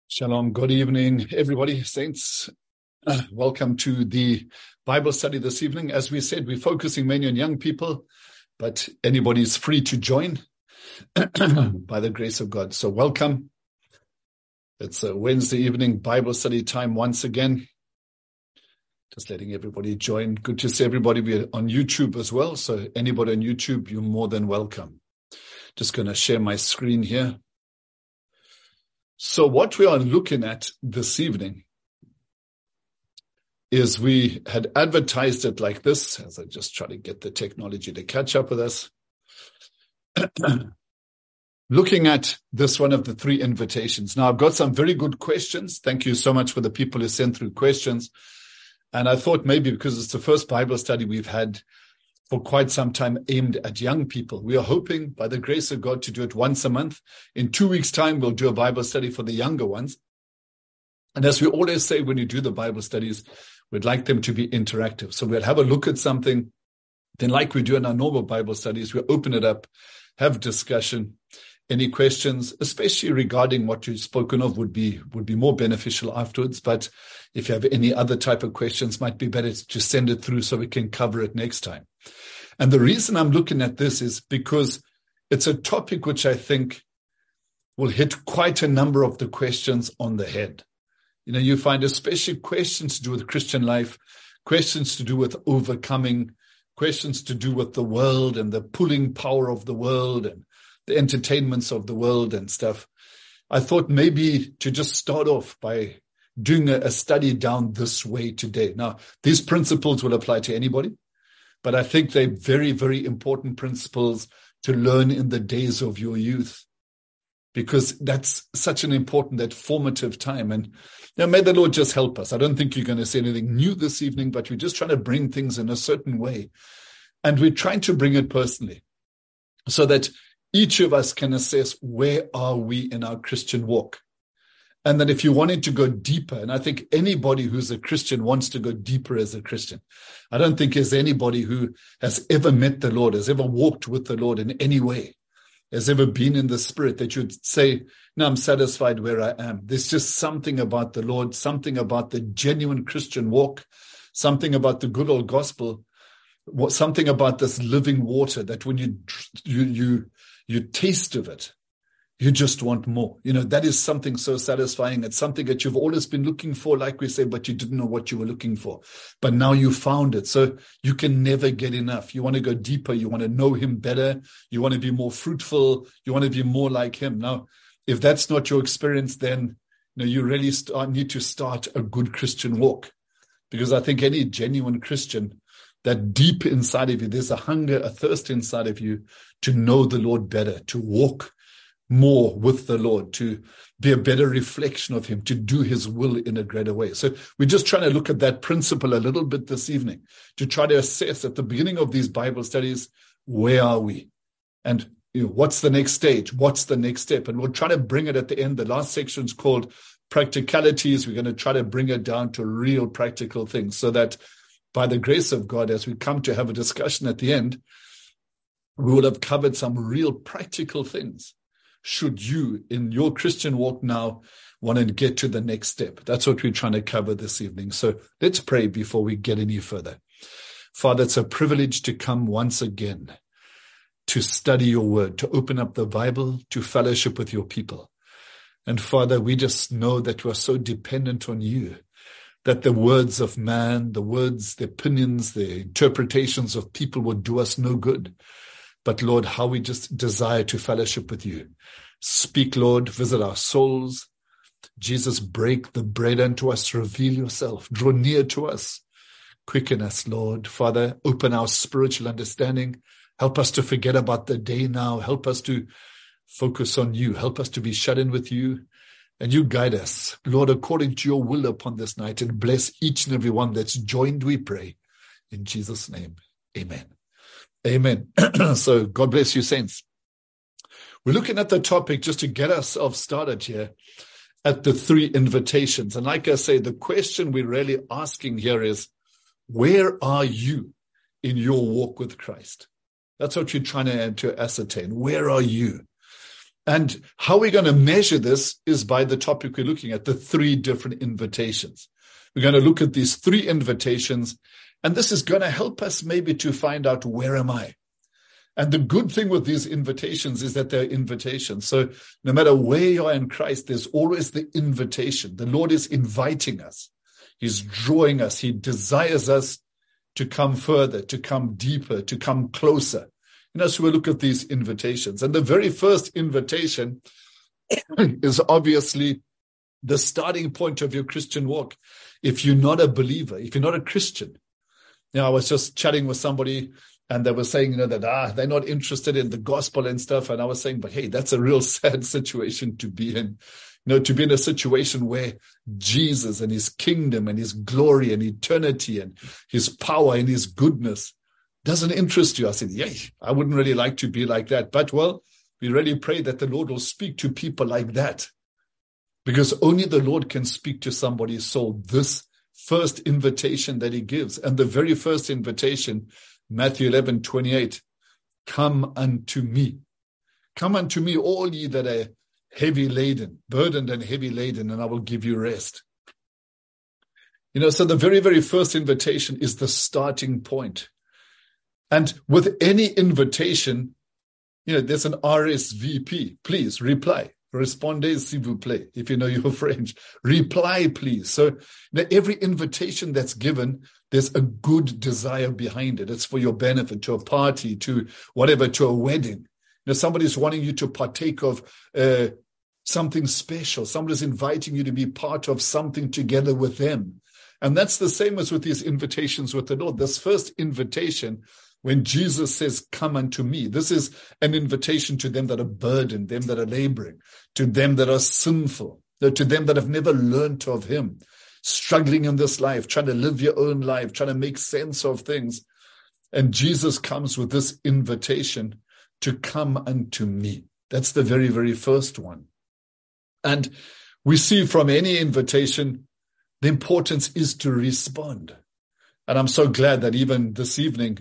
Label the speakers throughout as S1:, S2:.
S1: Shalom. Good evening, everybody. Saints, welcome to the Bible study this evening. As we said, we're focusing mainly on young people, but anybody is free to join by the grace of God. So welcome. It's a Wednesday evening Bible study time once again. Just letting everybody join. Good to see everybody. We're on YouTube as well. So anybody on YouTube, you're more than welcome. Just going to share my screen here. So what we are looking at this evening is we had advertised it like this, as I just try to get the technology to catch up with us. Looking at this one of the three invitations. Now, I've got some very good questions. Thank you so much for the people who sent through questions. And I thought maybe because it's the first Bible study we've had for quite some time aimed at young people. We are hoping, by the grace of God, to do it once a month. In 2 weeks' time, we'll do a Bible study for the younger ones. And as we always say when you do the Bible studies, we'd like them to be interactive. So we'll have a look at something. Then like we do in our normal Bible studies, we'll open it up, have discussion. Any questions, especially regarding what you've spoken of, would be more beneficial afterwards. But if you have any other type of questions, might be better to just send it through so we can cover it next time. And the reason I'm looking at this is because it's a topic which I think will hit quite a number of the questions on the head. You know, you find especially questions to do with Christian life, questions to do with overcoming, questions to do with the world and the pulling power of the world and the entertainments of the world and stuff. I thought maybe to just start off by doing a study down this way today. Now, these principles will apply to anybody, but I think they're very, very important principles to learn in the days of your youth, because that's such an important, that formative time. And may the Lord just help us. I don't think you're going to say anything new this evening, but we're just trying to bring things in a certain way. And we're trying to bring it personally so that each of us can assess where are we in our Christian walk. And then if you wanted to go deeper, and I think anybody who's a Christian wants to go deeper as a Christian. I don't think there's anybody who has ever met the Lord, has ever walked with the Lord in any way, has ever been in the Spirit that you'd say, no, I'm satisfied where I am. There's just something about the Lord, something about the genuine Christian walk, something about the good old gospel, something about this living water that when you taste of it, you just want more. You know, that is something so satisfying. It's something that you've always been looking for, like we say, but you didn't know what you were looking for. But now you found it. So you can never get enough. You want to go deeper. You want to know him better. You want to be more fruitful. You want to be more like him. Now, if that's not your experience, then you really need to start a good Christian walk. Because I think any genuine Christian, that deep inside of you, there's a hunger, a thirst inside of you to know the Lord better, to walk more with the Lord, to be a better reflection of him, to do his will in a greater way. So we're just trying to look at that principle a little bit this evening, to try to assess at the beginning of these Bible studies, where are we? And what's the next stage? What's the next step? And we'll try to bring it at the end. The last section is called practicalities. We're going to try to bring it down to real practical things so that by the grace of God, as we come to have a discussion at the end, we will have covered some real practical things. Should you, in your Christian walk now, want to get to the next step? That's what we're trying to cover this evening. So let's pray before we get any further. Father, it's a privilege to come once again to study your word, to open up the Bible, to fellowship with your people. And Father, we just know that we're so dependent on you, that the words of man, the words, the opinions, the interpretations of people would do us no good. But Lord, how we just desire to fellowship with you. Speak, Lord, visit our souls. Jesus, break the bread unto us, reveal yourself, draw near to us, quicken us, Lord. Father, open our spiritual understanding. Help us to forget about the day now. Help us to focus on you. Help us to be shut in with you. And you guide us, Lord, according to your will upon this night, and bless each and every one that's joined, we pray. In Jesus' name, amen. Amen. So God bless you, saints. We're looking at the topic just to get ourselves started here at the three invitations. And like I say, the question we're really asking here is, where are you in your walk with Christ? That's what you're trying to ascertain. Where are you? And how we're going to measure this is by the topic we're looking at, the 3 different invitations. We're going to look at these 3 invitations, and this is going to help us maybe to find out, where am I? And the good thing with these invitations is that they're invitations. So no matter where you are in Christ, there's always the invitation. The Lord is inviting us. He's drawing us. He desires us to come further, to come deeper, to come closer. So we look at these invitations. And the very first invitation is obviously the starting point of your Christian walk. If you're not a believer, if you're not a Christian. I was just chatting with somebody, and they were saying, that they're not interested in the gospel and stuff. And I was saying, but hey, that's a real sad situation to be in. To be in a situation where Jesus and his kingdom and his glory and eternity and his power and his goodness doesn't interest you. I said, I wouldn't really like to be like that. But, we really pray that the Lord will speak to people like that, because only the Lord can speak to somebody's soul. This first invitation that he gives, and the very first invitation, Matthew 11:28, come unto me. Come unto me, all ye that are heavy laden, burdened and heavy laden, and I will give you rest. So the very, very first invitation is the starting point. And with any invitation, there's an RSVP. Please reply. Respondez s'il vous plaît. If you know your French, reply, please. So every invitation that's given, there's a good desire behind it. It's for your benefit, to a party, to whatever, to a wedding. Somebody's wanting you to partake of something special. Somebody's inviting you to be part of something together with them. And that's the same as with these invitations with the Lord. This first invitation, when Jesus says, come unto me, this is an invitation to them that are burdened, them that are laboring, to them that are sinful, to them that have never learned of him, struggling in this life, trying to live your own life, trying to make sense of things. And Jesus comes with this invitation to come unto me. That's the very, very first one. And we see from any invitation, the importance is to respond. And I'm so glad that even this evening,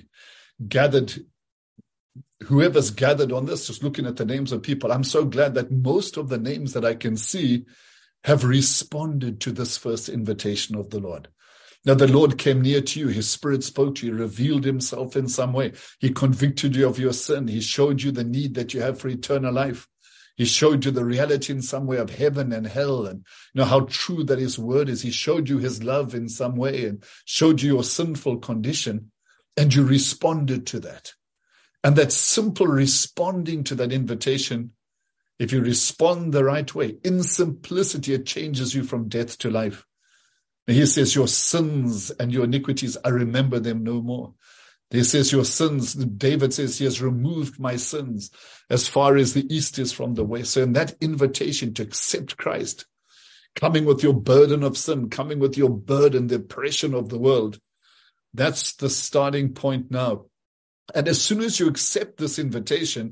S1: whoever's gathered on this, just looking at the names of people, I'm so glad that most of the names that I can see have responded to this first invitation of the Lord. Now, the Lord came near to you. His Spirit spoke to you, revealed himself in some way. He convicted you of your sin. He showed you the need that you have for eternal life. He showed you the reality in some way of heaven and hell, and how true that his word is. He showed you his love in some way and showed you your sinful condition, and you responded to that. And that simple responding to that invitation, if you respond the right way, in simplicity, it changes you from death to life. And he says, your sins and your iniquities, I remember them no more. He says, your sins, David says, he has removed my sins as far as the east is from the west. So in that invitation to accept Christ, coming with your burden of sin, coming with your burden, the oppression of the world, that's the starting point now. And as soon as you accept this invitation,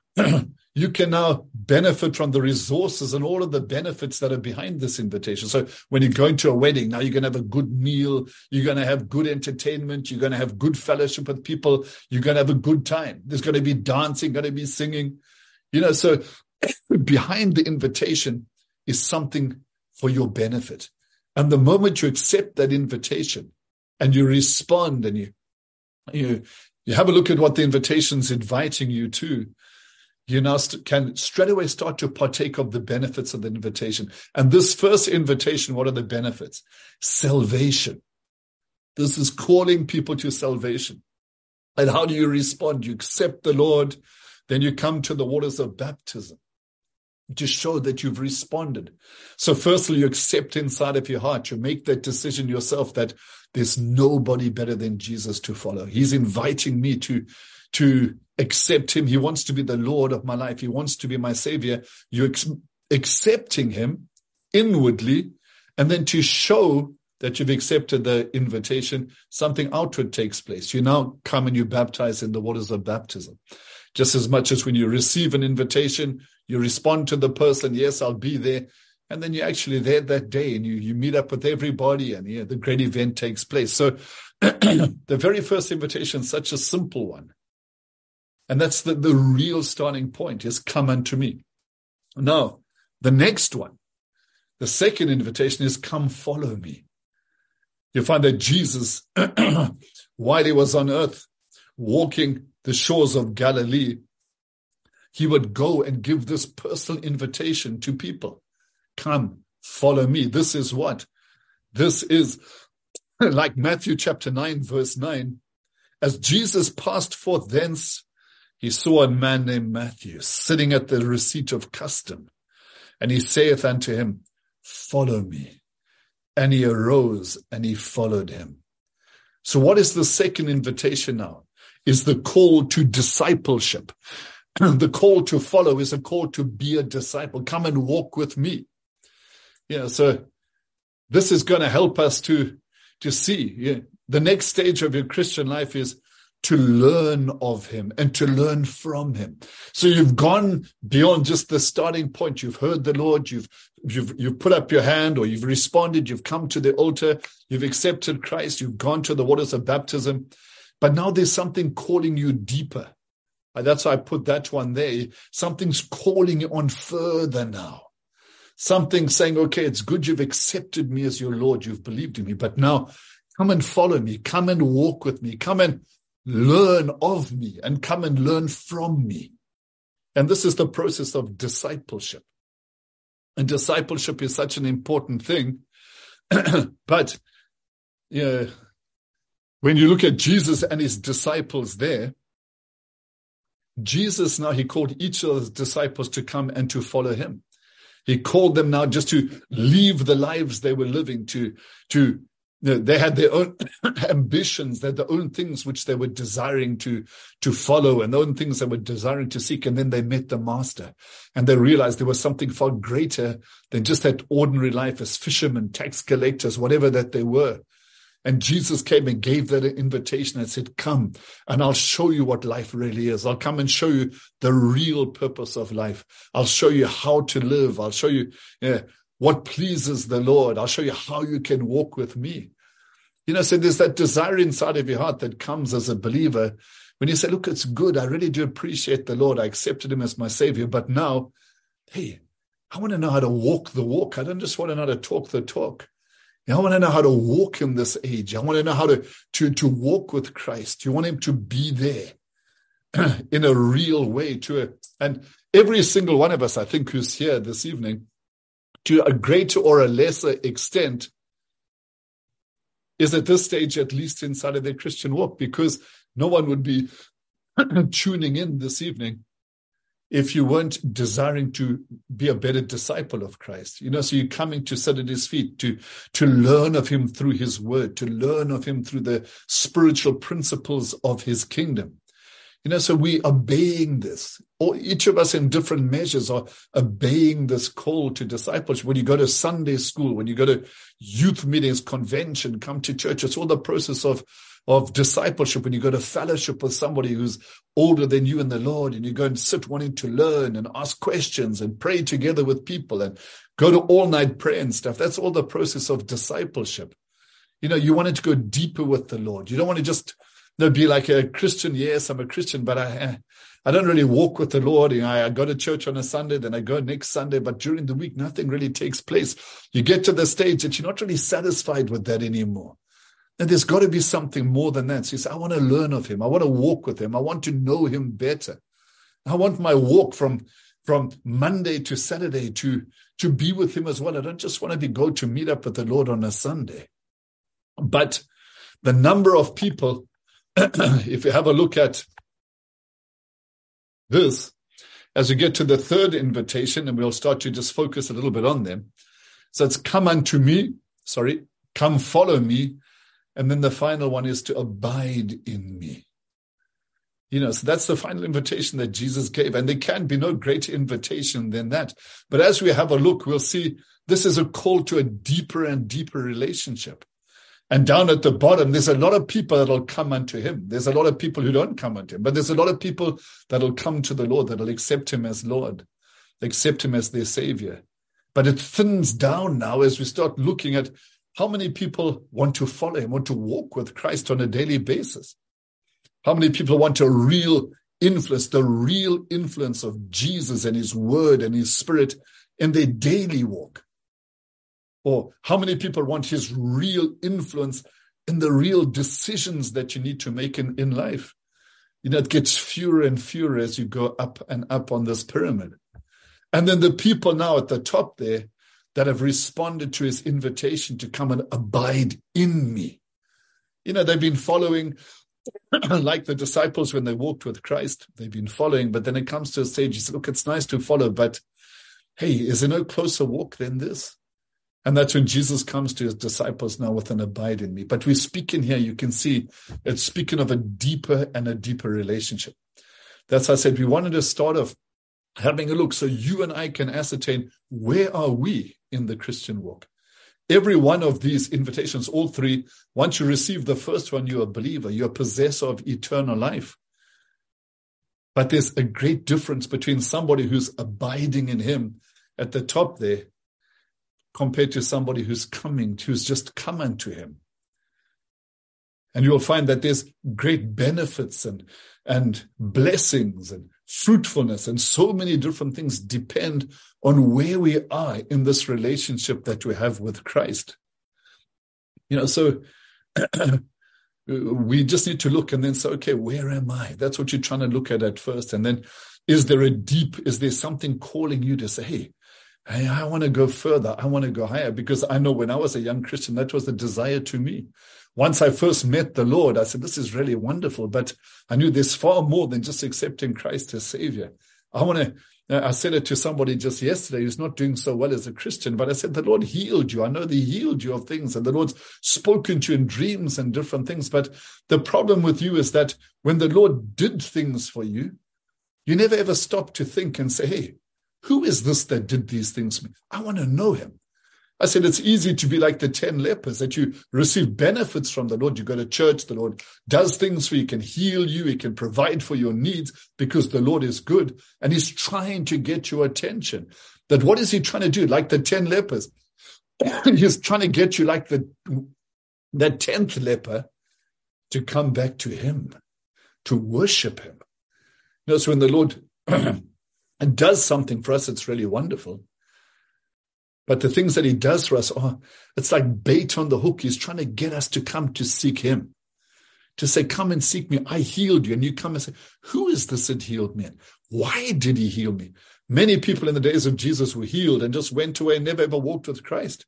S1: you can now benefit from the resources and all of the benefits that are behind this invitation. So when you're going to a wedding, now you're going to have a good meal, you're going to have good entertainment, you're going to have good fellowship with people, you're going to have a good time. There's going to be dancing, going to be singing. So behind the invitation is something for your benefit. And the moment you accept that invitation and you respond and you have a look at what the invitation's inviting you to, you now can straight away start to partake of the benefits of the invitation. And this first invitation, what are the benefits? Salvation. This is calling people to salvation. And how do you respond? You accept the Lord, then you come to the waters of baptism to show that you've responded. So firstly, you accept inside of your heart, you make that decision yourself that there's nobody better than Jesus to follow. He's inviting me to accept him. He wants to be the Lord of my life. He wants to be my savior. You're accepting him inwardly, and then to show that you've accepted the invitation, something outward takes place. You now come and you baptize in the waters of baptism. Just as much as when you receive an invitation, you respond to the person, yes, I'll be there. And then you're actually there that day and you meet up with everybody and the great event takes place. So the very first invitation is such a simple one. And that's the real starting point is come unto me. Now, the next one, the second invitation is, come follow me. You find that Jesus, while he was on earth, walking the shores of Galilee, he would go and give this personal invitation to people. Come, follow me. This is what? This is like Matthew chapter 9, verse 9. As Jesus passed forth thence, he saw a man named Matthew sitting at the receipt of custom. And he saith unto him, follow me. And he arose and he followed him. So what is the second invitation now? Is the call to discipleship. The call to follow is a call to be a disciple. Come and walk with me. Yeah, so this is going to help us to see. Yeah, the next stage of your Christian life is to learn of him and to learn from him. So you've gone beyond just the starting point. You've heard the Lord, you've put up your hand, or you've responded, you've come to the altar, you've accepted Christ, you've gone to the waters of baptism. But now there's something calling you deeper. And that's why I put that one there. Something's calling you on further now. Something saying, okay, it's good you've accepted me as your Lord, you've believed in me, but now come and follow me, come and walk with me, come and learn of me, and come and learn from me. And this is the process of discipleship. And discipleship is such an important thing. But yeah, when you look at Jesus and his disciples there, Jesus now, he called each of his disciples to come and to follow him. He called them now just to leave the lives they were living, they had their own ambitions, they had their own things which they were desiring to follow, and their own things they were desiring to seek. And then they met the master and they realized there was something far greater than just that ordinary life as fishermen, tax collectors, whatever that they were. And Jesus came and gave that invitation and said, come and I'll show you what life really is. I'll come and show you the real purpose of life. I'll show you how to live. I'll show you what pleases the Lord. I'll show you how you can walk with me. So there's that desire inside of your heart that comes as a believer when you say, look, it's good. I really do appreciate the Lord. I accepted him as my savior. But now, hey, I want to know how to walk the walk. I don't just want to know how to talk the talk. I want to know how to walk in this age. I want to know how to walk with Christ. You want him to be there in a real way and every single one of us, I think, who's here this evening, to a greater or a lesser extent, is at this stage at least inside of their Christian walk, because no one would be tuning in this evening if you weren't desiring to be a better disciple of Christ. So you're coming to sit at his feet, to learn of him through his word, to learn of him through the spiritual principles of his kingdom. So we obeying this, or each of us in different measures are obeying this call to discipleship. When you go to Sunday school, when you go to youth meetings, convention, come to church, it's all the process of discipleship. When you go to fellowship with somebody who's older than you in the Lord, and you go and sit wanting to learn and ask questions and pray together with people and go to all-night prayer and stuff, that's all the process of discipleship. You wanted to go deeper with the Lord. You don't want to just be like a Christian. Yes, I'm a Christian, but I don't really walk with the Lord. I go to church on a Sunday, then I go next Sunday, but during the week, nothing really takes place. You get to the stage that you're not really satisfied with that anymore. And there's got to be something more than that. So you say, I want to learn of him. I want to walk with him. I want to know him better. I want my walk from Monday to Saturday to be with him as well. I don't just want to go to meet up with the Lord on a Sunday. But the number of people, if you have a look at this, as we get to the third invitation, and we'll start to just focus a little bit on them. So it's come follow me. And then the final one is to abide in me. So that's the final invitation that Jesus gave. And there can be no greater invitation than that. But as we have a look, we'll see this is a call to a deeper and deeper relationship. And down at the bottom, there's a lot of people that will come unto him. There's a lot of people who don't come unto him. But there's a lot of people that will come to the Lord, that will accept him as Lord, accept him as their Savior. But it thins down now as we start looking at how many people want to follow him, want to walk with Christ on a daily basis. How many people want a real influence, the real influence of Jesus and his word and his spirit in their daily walk? Or how many people want his real influence in the real decisions that you need to make in life? It gets fewer and fewer as you go up and up on this pyramid. And then the people now at the top there that have responded to his invitation to come and abide in me. They've been following like the disciples when they walked with Christ. They've been following, but then it comes to a stage, you say, look, it's nice to follow, but hey, is there no closer walk than this? And that's when Jesus comes to his disciples now with an abide in me. But we speak in here, you can see it's speaking of a deeper and a deeper relationship. That's why I said we wanted to start off having a look so you and I can ascertain where are we in the Christian walk. Every one of these invitations, all three, once you receive the first one, you're a believer, you're a possessor of eternal life. But there's a great difference between somebody who's abiding in him at the top there compared to somebody who's just come unto him. And you'll find that there's great benefits and blessings and fruitfulness and so many different things depend on where we are in this relationship that we have with Christ. So we just need to look and then say, okay, where am I? That's what you're trying to look at first. And then is there something calling you to say, hey, I want to go further. I want to go higher, because I know when I was a young Christian, that was the desire to me. Once I first met the Lord, I said, this is really wonderful, but I knew there's far more than just accepting Christ as Savior. I said it to somebody just yesterday who's not doing so well as a Christian, but I said, the Lord healed you. I know that he healed you of things, and the Lord's spoken to you in dreams and different things. But the problem with you is that when the Lord did things for you, you never ever stop to think and say, hey, who is this that did these things for me? I want to know him. I said, it's easy to be like the 10 lepers, that you receive benefits from the Lord. You go to church, the Lord does things for you, he can heal you, he can provide for your needs because the Lord is good. And he's trying to get your attention. That what is he trying to do? Like the 10 lepers. He's trying to get you like the 10th leper to come back to him, to worship him. So when the Lord and does something for us, it's really wonderful. But the things that he does for us it's like bait on the hook. He's trying to get us to come to seek him, to say, come and seek me. I healed you. And you come and say, who is this that healed me? Why did he heal me? Many people in the days of Jesus were healed and just went away and never ever walked with Christ.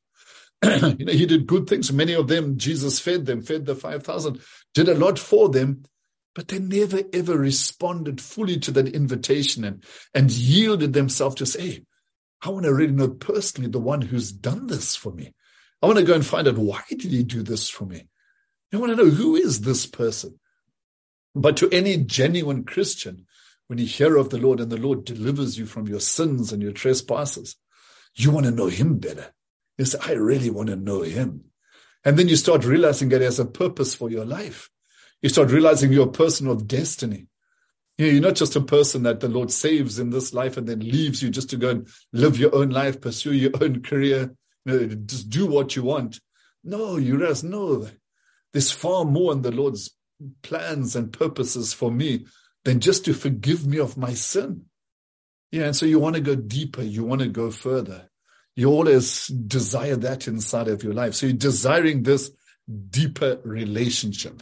S1: He did good things. Many of them, Jesus fed the 5,000, did a lot for them. But they never, ever responded fully to that invitation and yielded themselves to say, hey, I want to really know personally the one who's done this for me. I want to go and find out, why did he do this for me? I want to know, who is this person? But to any genuine Christian, when you hear of the Lord and the Lord delivers you from your sins and your trespasses, you want to know him better. You say, I really want to know him. And then you start realizing that he has a purpose for your life. You start realizing you're a person of destiny. You're not just a person that the Lord saves in this life and then leaves you just to go and live your own life, pursue your own career, just do what you want. No, you realize, no, there's far more in the Lord's plans and purposes for me than just to forgive me of my sin. And so you want to go deeper. You want to go further. You always desire that inside of your life. So you're desiring this deeper relationship.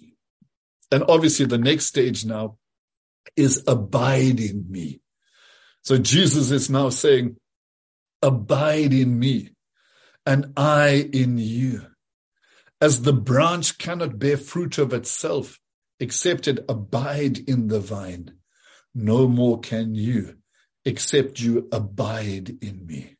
S1: And obviously the next stage now is abide in me. So Jesus is now saying, abide in me and I in you. As the branch cannot bear fruit of itself, except it abide in the vine, no more can you, except you abide in me.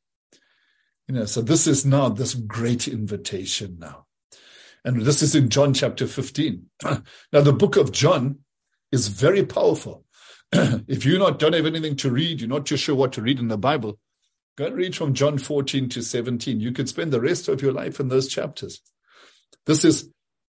S1: So this is now this great invitation now. And this is in John chapter 15. Now, the book of John is very powerful. If you don't have anything to read, you're not too sure what to read in the Bible, go and read from John 14 to 17. You could spend the rest of your life in those chapters. It's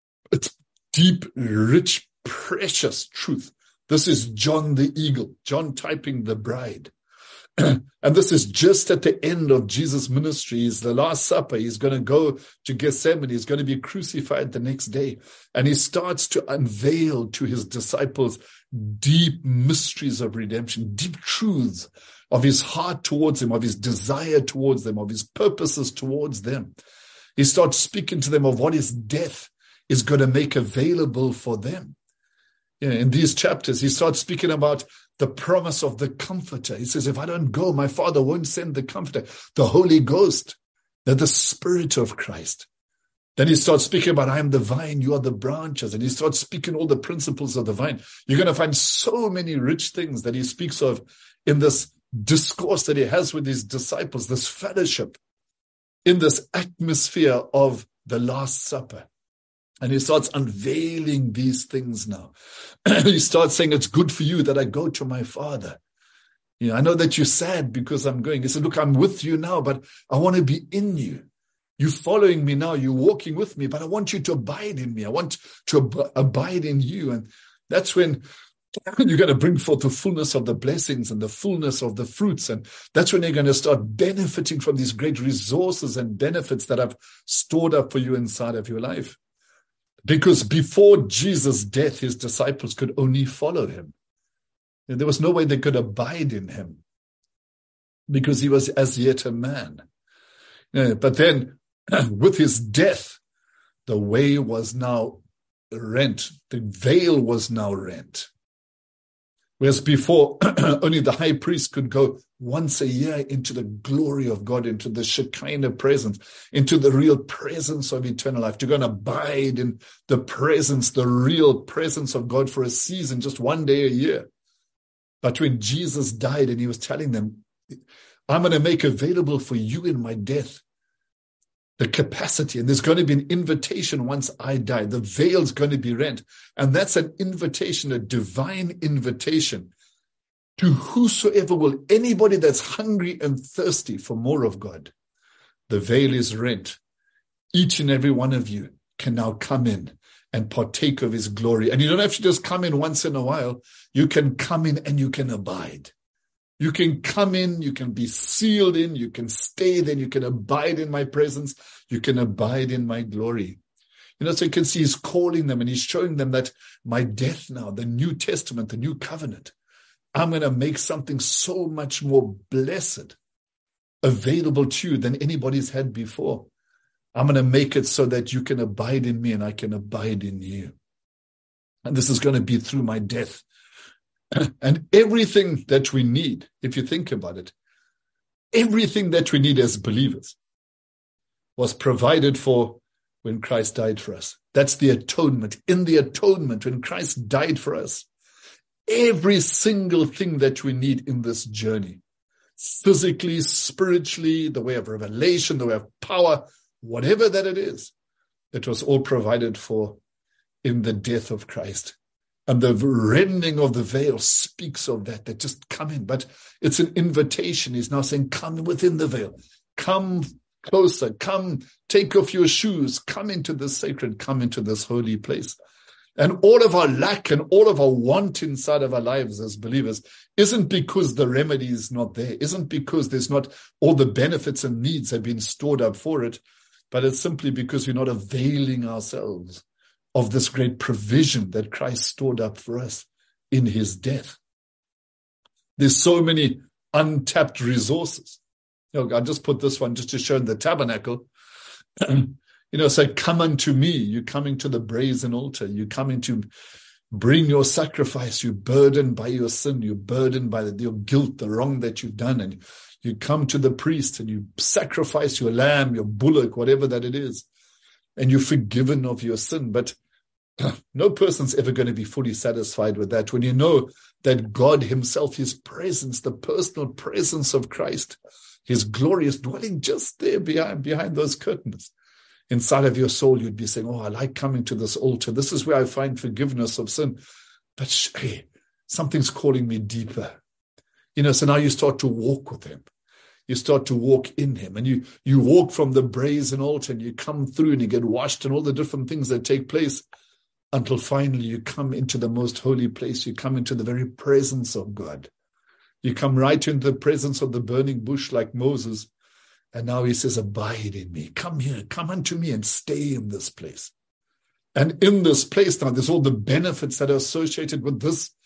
S1: deep, rich, precious truth. This is John the eagle, John typing the bride. And this is just at the end of Jesus' ministry. He's the Last Supper. He's going to go to Gethsemane. He's going to be crucified the next day. And he starts to unveil to his disciples deep mysteries of redemption, deep truths of his heart towards them, of his desire towards them, of his purposes towards them. He starts speaking to them of what his death is going to make available for them. In these chapters, he starts speaking about the promise of the Comforter. He says, if I don't go, my Father won't send the Comforter, the Holy Ghost, the Spirit of Christ. Then he starts speaking about, I am the vine, you are the branches. And he starts speaking all the principles of the vine. You're going to find so many rich things that he speaks of in this discourse that he has with his disciples, this fellowship, in this atmosphere of the Last Supper. And he starts unveiling these things now. He starts saying, it's good for you that I go to my Father. I know that you're sad because I'm going. He said, look, I'm with you now, but I want to be in you. You're following me now. You're walking with me, but I want you to abide in me. I want to abide in you. And that's when you're going to bring forth the fullness of the blessings and the fullness of the fruits. And that's when you're going to start benefiting from these great resources and benefits that I've stored up for you inside of your life. Because before Jesus' death, his disciples could only follow him. And there was no way they could abide in him because he was as yet a man. But then with his death, the way was now rent. The veil was now rent. Whereas before, only the high priest could go once a year into the glory of God, into the Shekinah presence, into the real presence of eternal life, to go and abide in the presence, the real presence of God for a season, just one day a year. But when Jesus died and he was telling them, I'm going to make available for you in my death the capacity, and there's going to be an invitation once I die. The veil's going to be rent. And that's an invitation, a divine invitation to whosoever will, anybody that's hungry and thirsty for more of God. The veil is rent. Each and every one of you can now come in and partake of his glory. And you don't have to just come in once in a while. You can come in and you can abide. You can come in, you can be sealed in, you can stay there, you can abide in my presence, you can abide in my glory. So you can see he's calling them and he's showing them that my death now, the New Testament, the New Covenant, I'm going to make something so much more blessed available to you than anybody's had before. I'm going to make it so that you can abide in me and I can abide in you. And this is going to be through my death. And everything that we need, if you think about it, everything that we need as believers was provided for when Christ died for us. That's the atonement. In the atonement, when Christ died for us, every single thing that we need in this journey, physically, spiritually, the way of revelation, the way of power, whatever that it is, it was all provided for in the death of Christ. And the rending of the veil speaks of that just come in. But it's an invitation. He's now saying, come within the veil. Come closer. Come, take off your shoes. Come into this sacred, come into this holy place. And all of our lack and all of our want inside of our lives as believers isn't because the remedy is not there, isn't because there's not all the benefits and needs have been stored up for it, but it's simply because we're not availing ourselves of this great provision that Christ stored up for us in his death. There's so many untapped resources. I just put this one just to show in the tabernacle. Say, come unto me. You're coming to the brazen altar. You're coming to bring your sacrifice. You're burdened by your sin. You're burdened by your guilt, the wrong that you've done. And you come to the priest and you sacrifice your lamb, your bullock, whatever that it is. And you're forgiven of your sin. But no person's ever going to be fully satisfied with that when you know that God himself, his presence, the personal presence of Christ, his glory is dwelling just there behind those curtains. Inside of your soul, you'd be saying, I like coming to this altar. This is where I find forgiveness of sin. But hey, something's calling me deeper. So now you start to walk with him. You start to walk in him. And you walk from the brazen altar and you come through and you get washed and all the different things that take place until finally you come into the most holy place. You come into the very presence of God. You come right into the presence of the burning bush like Moses. And now he says, abide in me. Come here, come unto me and stay in this place. And in this place now, there's all the benefits that are associated with this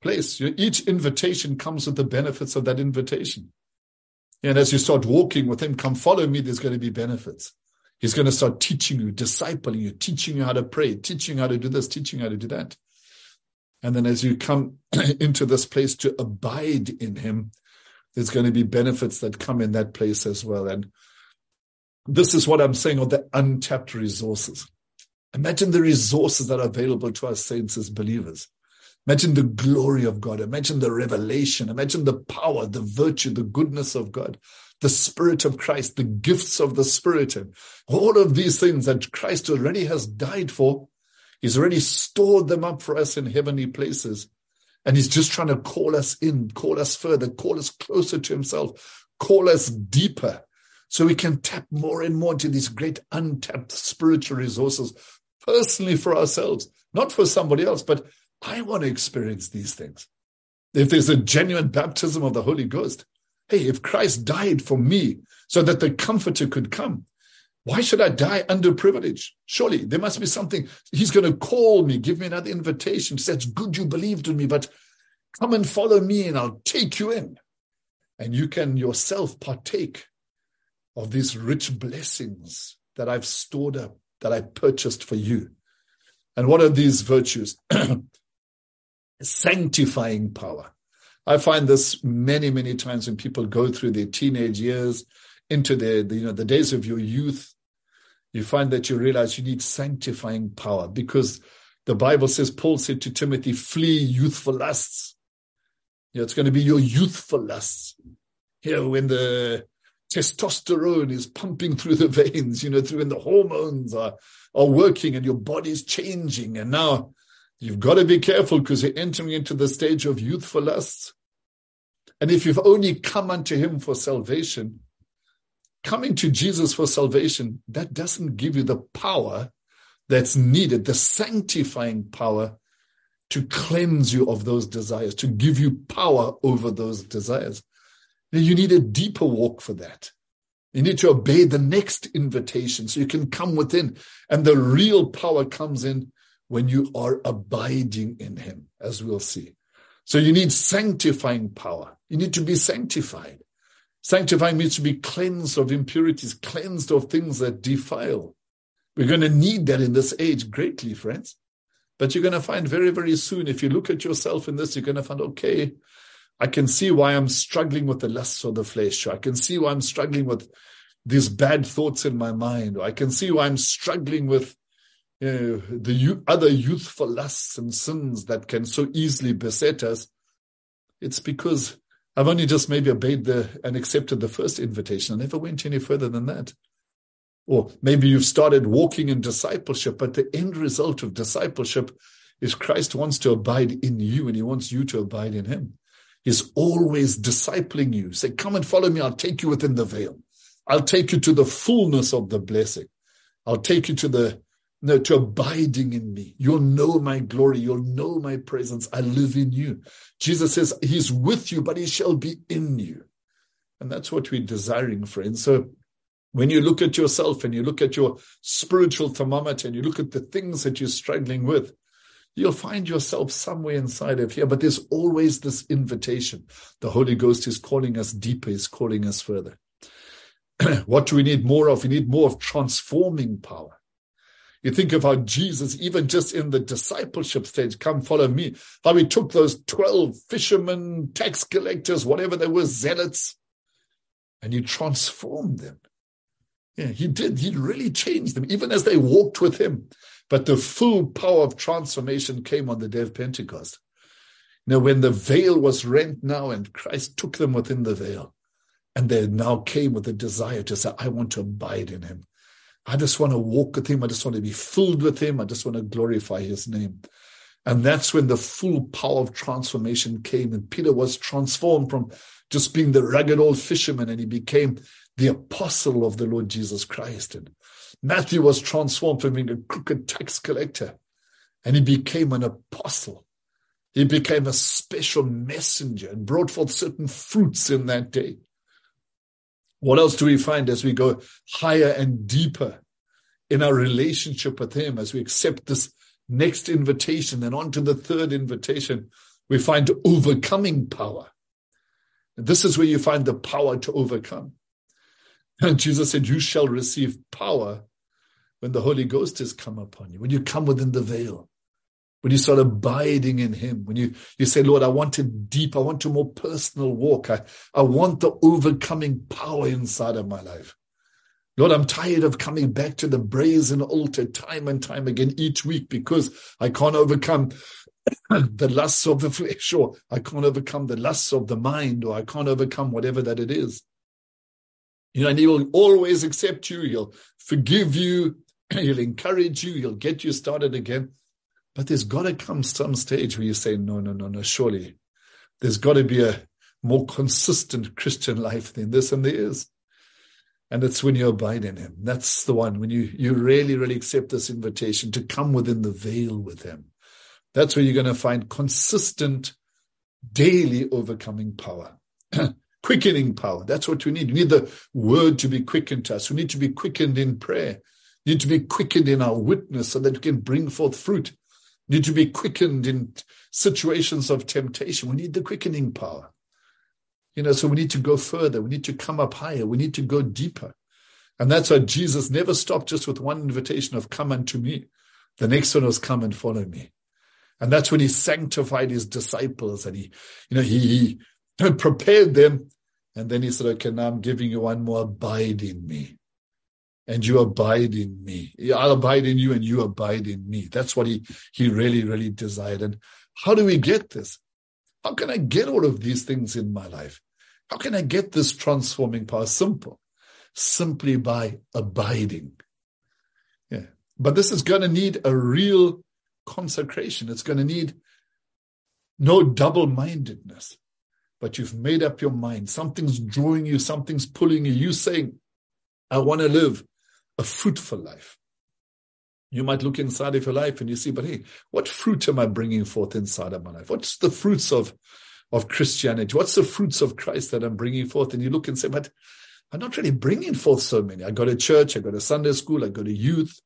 S1: place. Each invitation comes with the benefits of that invitation. And as you start walking with him, come follow me, there's going to be benefits. He's going to start teaching you, discipling you, teaching you how to pray, teaching you how to do this, teaching you how to do that. And then as you come into this place to abide in him, there's going to be benefits that come in that place as well. And this is what I'm saying of the untapped resources. Imagine the resources that are available to us saints as believers. Imagine the glory of God. Imagine the revelation. Imagine the power, the virtue, the goodness of God, the Spirit of Christ, the gifts of the Spirit, and all of these things that Christ already has died for. He's already stored them up for us in heavenly places. And he's just trying to call us in, call us further, call us closer to himself, call us deeper, so we can tap more and more into these great untapped spiritual resources, personally for ourselves, not for somebody else, but I want to experience these things. If there's a genuine baptism of the Holy Ghost, hey, if Christ died for me so that the Comforter could come, why should I die underprivileged? Surely there must be something. He's going to call me, give me another invitation. He says, it's good you believed in me, but come and follow me and I'll take you in. And you can yourself partake of these rich blessings that I've stored up, that I purchased for you. And what are these virtues? Sanctifying power. I find this many, many times when people go through their teenage years, into the days of your youth, you find that you realize you need sanctifying power, because the Bible says, Paul said to Timothy, flee youthful lusts. It's going to be your youthful lusts. When the testosterone is pumping through the veins, through when the hormones are working and your body's changing. And now you've got to be careful, because you're entering into the stage of youthful lusts. And if you've only come unto him for salvation, coming to Jesus for salvation, that doesn't give you the power that's needed, the sanctifying power to cleanse you of those desires, to give you power over those desires. Now, you need a deeper walk for that. You need to obey the next invitation so you can come within. And the real power comes in when you are abiding in him, as we'll see. So you need sanctifying power. You need to be sanctified. Sanctifying means to be cleansed of impurities, cleansed of things that defile. We're going to need that in this age greatly, friends. But you're going to find very, very soon, if you look at yourself in this, you're going to find, okay, I can see why I'm struggling with the lusts of the flesh. I can see why I'm struggling these bad thoughts in my mind. Or I can see why I'm struggling with the other youthful lusts and sins that can so easily beset us. It's because I've only just maybe obeyed and accepted the first invitation. I never went any further than that. Or maybe you've started walking in discipleship, but the end result of discipleship is Christ wants to abide in you and he wants you to abide in him. He's always discipling you. Say, come and follow me. I'll take you within the veil. I'll take you to the fullness of the blessing. I'll take you to abiding in me. You'll know my glory. You'll know my presence. I live in you. Jesus says he's with you, but he shall be in you. And that's what we're desiring, friends. So when you look at yourself and you look at your spiritual thermometer and you look at the things that you're struggling with, you'll find yourself somewhere inside of here. But there's always this invitation. The Holy Ghost is calling us deeper. He's calling us further. What do we need more of? We need more of transforming power. You think of how Jesus, even just in the discipleship stage, come follow me, how he took those 12 fishermen, tax collectors, whatever they were, zealots, and he transformed them. Yeah, he did. He really changed them, even as they walked with him. But the full power of transformation came on the day of Pentecost. Now, when the veil was rent now, and Christ took them within the veil, and they now came with a desire to say, I want to abide in him. I just want to walk with him. I just want to be filled with him. I just want to glorify his name. And that's when the full power of transformation came. And Peter was transformed from just being the rugged old fisherman, and he became the apostle of the Lord Jesus Christ. And Matthew was transformed from being a crooked tax collector, and he became an apostle. He became a special messenger and brought forth certain fruits in that day. What else do we find as we go higher and deeper in our relationship with him, as we accept this next invitation and on to the third invitation? We find overcoming power. And this is where you find the power to overcome. And Jesus said, you shall receive power when the Holy Ghost has come upon you, when you come within the veil, when you start abiding in him, when you say, Lord, I want it deep, I want a more personal walk. I want the overcoming power inside of my life. Lord, I'm tired of coming back to the brazen altar time and time again each week because I can't overcome the lusts of the flesh, or I can't overcome the lusts of the mind, or I can't overcome whatever that it is. And he will always accept you. He'll forgive you. He'll encourage you. He'll get you started again. But there's got to come some stage where you say, no, surely. There's got to be a more consistent Christian life than this, and there is. And it's when you abide in him. That's the one, when you really, really accept this invitation to come within the veil with him. That's where you're going to find consistent, daily overcoming power. Quickening power. That's what we need. We need the word to be quickened to us. We need to be quickened in prayer. We need to be quickened in our witness so that we can bring forth fruit. We need to be quickened in situations of temptation. We need the quickening power. So we need to go further. We need to come up higher. We need to go deeper. And that's why Jesus never stopped just with one invitation of come unto me. The next one was come and follow me. And that's when he sanctified his disciples and he prepared them. And then he said, okay, now I'm giving you one more, abide in me. And you abide in me. I'll abide in you and you abide in me. That's what he really, really desired. And how do we get this? How can I get all of these things in my life? How can I get this transforming power? Simple. Simply by abiding. Yeah. But this is going to need a real consecration. It's going to need no double-mindedness. But you've made up your mind. Something's drawing you. Something's pulling you. You saying, I want to live a fruitful life. You might look inside of your life and you see, but hey, what fruit am I bringing forth inside of my life? What's the fruits of Christianity? What's the fruits of Christ that I'm bringing forth? And you look and say, but I'm not really bringing forth so many. I go to church, I go to Sunday school, I go to youth.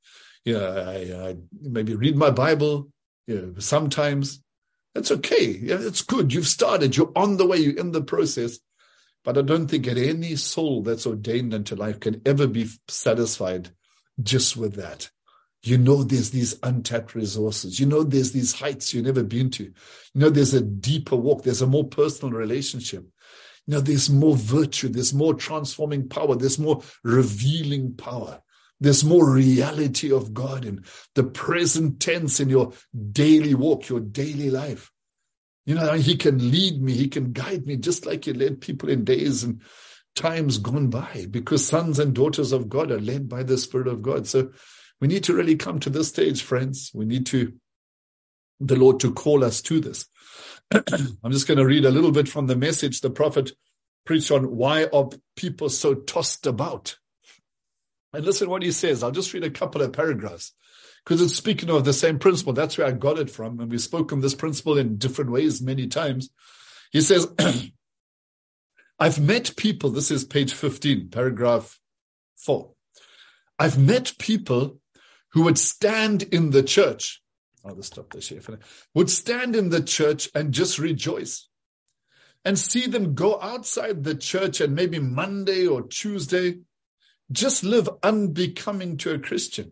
S1: I maybe read my Bible. Sometimes. That's okay. Yeah, it's good. You've started. You're on the way. You're in the process. But I don't think that any soul that's ordained unto life can ever be satisfied just with that. There's these untapped resources. There's these heights you've never been to. There's a deeper walk. There's a more personal relationship. There's more virtue. There's more transforming power. There's more revealing power. There's more reality of God in the present tense in your daily walk, your daily life. He can lead me. He can guide me just like he led people in days and times gone by, because sons and daughters of God are led by the Spirit of God. So we need to really come to this stage, friends. We need the Lord to call us to this. I'm just going to read a little bit from the message the prophet preached on why are people so tossed about. And listen what he says. I'll just read a couple of paragraphs because it's speaking of the same principle. That's where I got it from. And we've spoken this principle in different ways many times. He says, I've met people, this is page 15, paragraph 4. I've met people who would stand in the church. I'll just stop this here for now. Would stand in the church and just rejoice. And see them go outside the church and maybe Monday or Tuesday just live unbecoming to a Christian.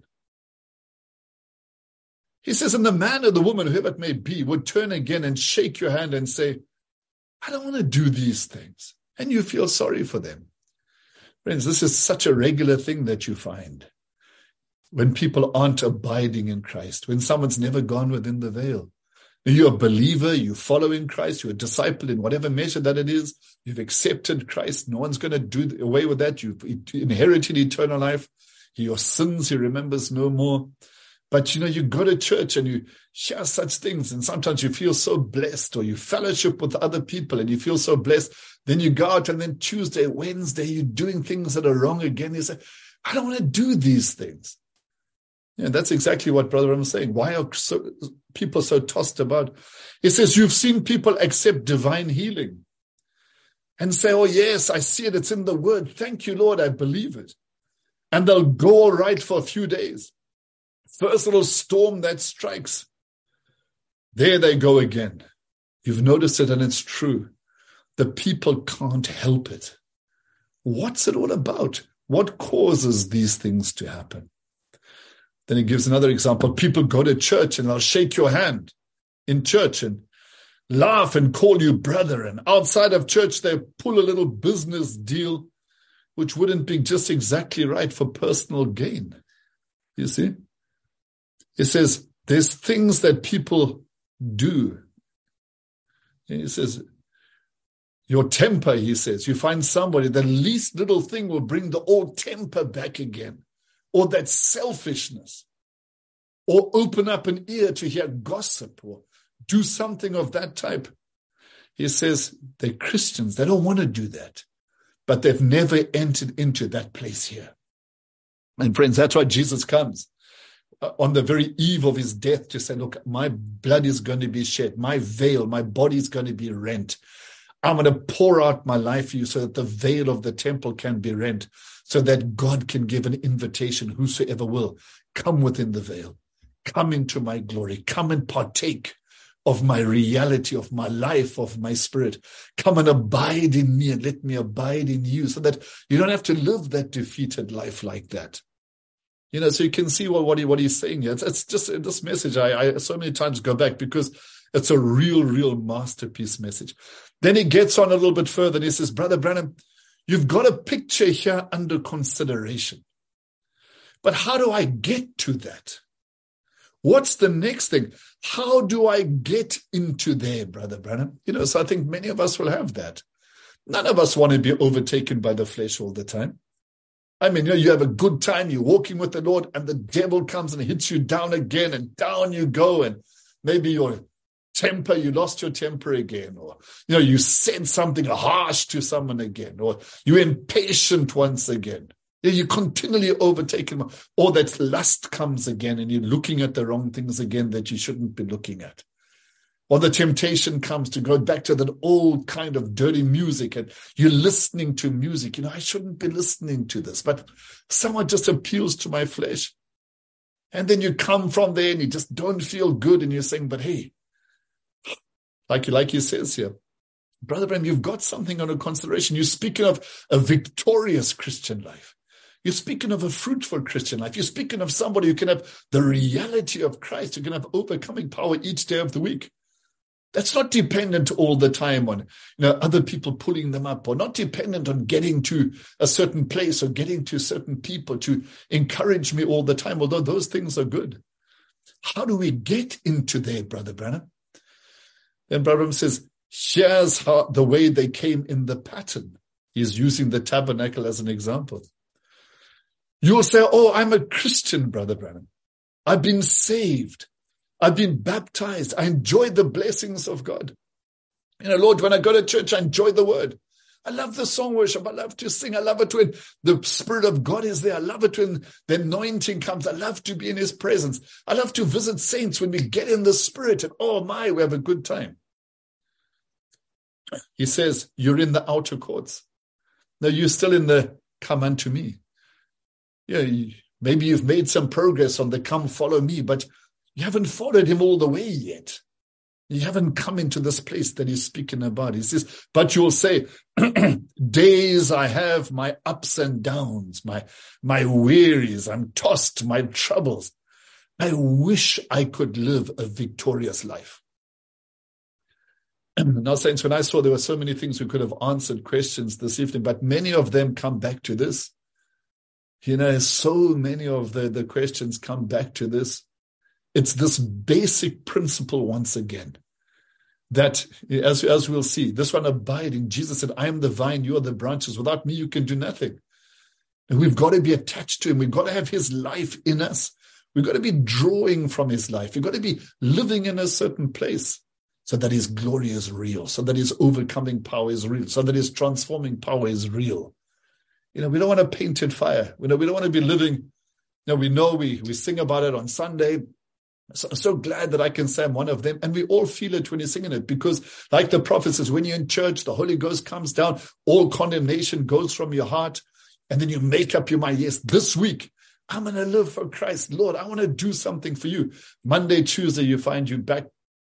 S1: He says, and the man or the woman, whoever it may be, would turn again and shake your hand and say, I don't want to do these things. And you feel sorry for them. Friends, this is such a regular thing that you find when people aren't abiding in Christ, when someone's never gone within the veil. You're a believer, you follow in Christ, you're a disciple in whatever measure that it is. You've accepted Christ. No one's going to do away with that. You've inherited eternal life. Your sins he remembers no more. But you go to church and you share such things, and sometimes you feel so blessed, or you fellowship with other people and you feel so blessed. Then you go out and then Tuesday, Wednesday, you're doing things that are wrong again. You say, I don't want to do these things. Yeah, that's exactly what Brother Ram is saying. Why are people so tossed about? He says, you've seen people accept divine healing and say, oh yes, I see it. It's in the word. Thank you, Lord. I believe it. And they'll go all right for a few days. First little storm that strikes, there they go again. You've noticed it, and it's true. The people can't help it. What's it all about? What causes these things to happen? Then he gives another example. People go to church and they'll shake your hand in church and laugh and call you brother. And outside of church, they pull a little business deal, which wouldn't be just exactly right for personal gain. You see? It says there's things that people do. He says, your temper, he says, you find somebody, the least little thing will bring the old temper back again, or that selfishness, or open up an ear to hear gossip, or do something of that type. He says they're Christians. They don't want to do that, but they've never entered into that place here. And friends, that's why Jesus comes on the very eve of his death to say, look, my blood is going to be shed. My veil, my body is going to be rent. I'm going to pour out my life for you so that the veil of the temple can be rent, so that God can give an invitation, whosoever will, come within the veil, come into my glory, come and partake of my reality, of my life, of my spirit. Come and abide in me and let me abide in you, so that you don't have to live that defeated life like that. You know, so you can see what he's saying here. It's just in this message, I so many times go back because it's a real masterpiece message. Then he gets on a little bit further and he says, Brother Branham, you've got a picture here under consideration. But how do I get to that? What's the next thing? How do I get into there, Brother Branham? You know, so I think many of us will have that. None of us want to be overtaken by the flesh all the time. I mean, you have a good time, you're walking with the Lord, and the devil comes and hits you down again, and down you go, and maybe your temper, you lost your temper again, or, you said something harsh to someone again, or you're impatient once again. You're continually overtaken, or that lust comes again, and you're looking at the wrong things again that you shouldn't be looking at. Or the temptation comes to go back to that old kind of dirty music, and you're listening to music. I shouldn't be listening to this, but someone just appeals to my flesh. And then you come from there and you just don't feel good, and you're saying, but hey, like he says here, Brother Branham, you've got something under consideration. You're speaking of a victorious Christian life. You're speaking of a fruitful Christian life. You're speaking of somebody who can have the reality of Christ, who can have overcoming power each day of the week. That's not dependent all the time on other people pulling them up, or not dependent on getting to a certain place or getting to certain people to encourage me all the time, although those things are good. How do we get into there, Brother Branham? Then Brother Branham says, here's the way they came in the pattern. He's using the tabernacle as an example. You'll say, oh, I'm a Christian, Brother Branham. I've been saved. I've been baptized. I enjoy the blessings of God. Lord, when I go to church, I enjoy the word. I love the song worship. I love to sing. I love it when the Spirit of God is there. I love it when the anointing comes. I love to be in his presence. I love to visit saints when we get in the Spirit, and we have a good time. He says, you're in the outer courts. No, you're still in the come unto me. Maybe you've made some progress on the come follow me, but you haven't followed him all the way yet. You haven't come into this place that he's speaking about. He says, but you'll say, days I have, my ups and downs, my wearies, I'm tossed, my troubles. I wish I could live a victorious life. Now, saints, when I saw there were so many things we could have answered questions this evening, but many of them come back to this. So many of the questions come back to this. It's this basic principle once again, that as we'll see, this one abiding. Jesus said, I am the vine, you are the branches. Without me, you can do nothing. And we've got to be attached to him. We've got to have his life in us. We've got to be drawing from his life. We've got to be living in a certain place so that his glory is real, so that his overcoming power is real, so that his transforming power is real. We don't want a painted fire. We don't want to be living. We sing about it on Sunday. So glad that I can say I'm one of them. And we all feel it when you're singing it, because like the prophet says, when you're in church, the Holy Ghost comes down, all condemnation goes from your heart. And then you make up your mind, yes, this week, I'm going to live for Christ. Lord, I want to do something for you. Monday, Tuesday, you find you back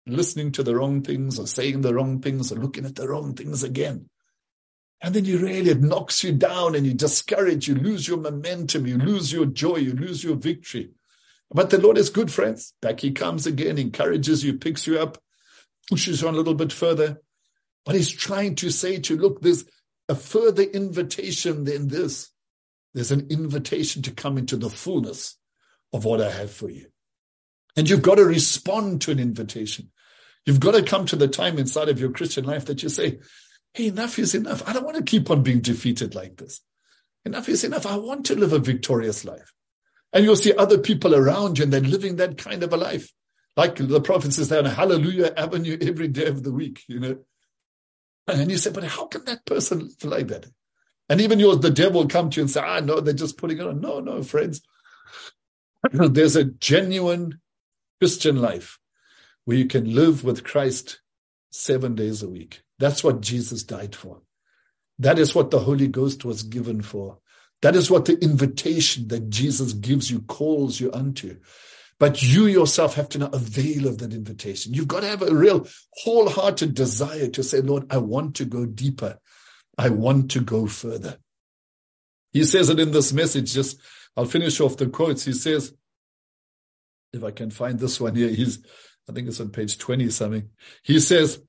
S1: listening to the wrong things or saying the wrong things or looking at the wrong things again. And then it knocks you down and you discourage, you lose your momentum, you lose your joy, you lose your victory. But the Lord is good, friends. Back he comes again, encourages you, picks you up, pushes you on a little bit further. But he's trying to say to you, look, there's a further invitation than this. There's an invitation to come into the fullness of what I have for you. And you've got to respond to an invitation. You've got to come to the time inside of your Christian life that you say, hey, enough is enough. I don't want to keep on being defeated like this. Enough is enough. I want to live a victorious life. And you'll see other people around you and they're living that kind of a life. Like the prophet says there on Hallelujah Avenue every day of the week, And you say, but how can that person live like that? And even the devil will come to you and say, no, they're just putting it on. No, friends. There's a genuine Christian life where you can live with Christ 7 days a week. That's what Jesus died for. That is what the Holy Ghost was given for. That is what the invitation that Jesus gives you, calls you unto. But you yourself have to now avail of that invitation. You've got to have a real wholehearted desire to say, Lord, I want to go deeper. I want to go further. He says it in this message. I'll finish off the quotes. He says, if I can find this one here, I think it's on page 20 something. He says,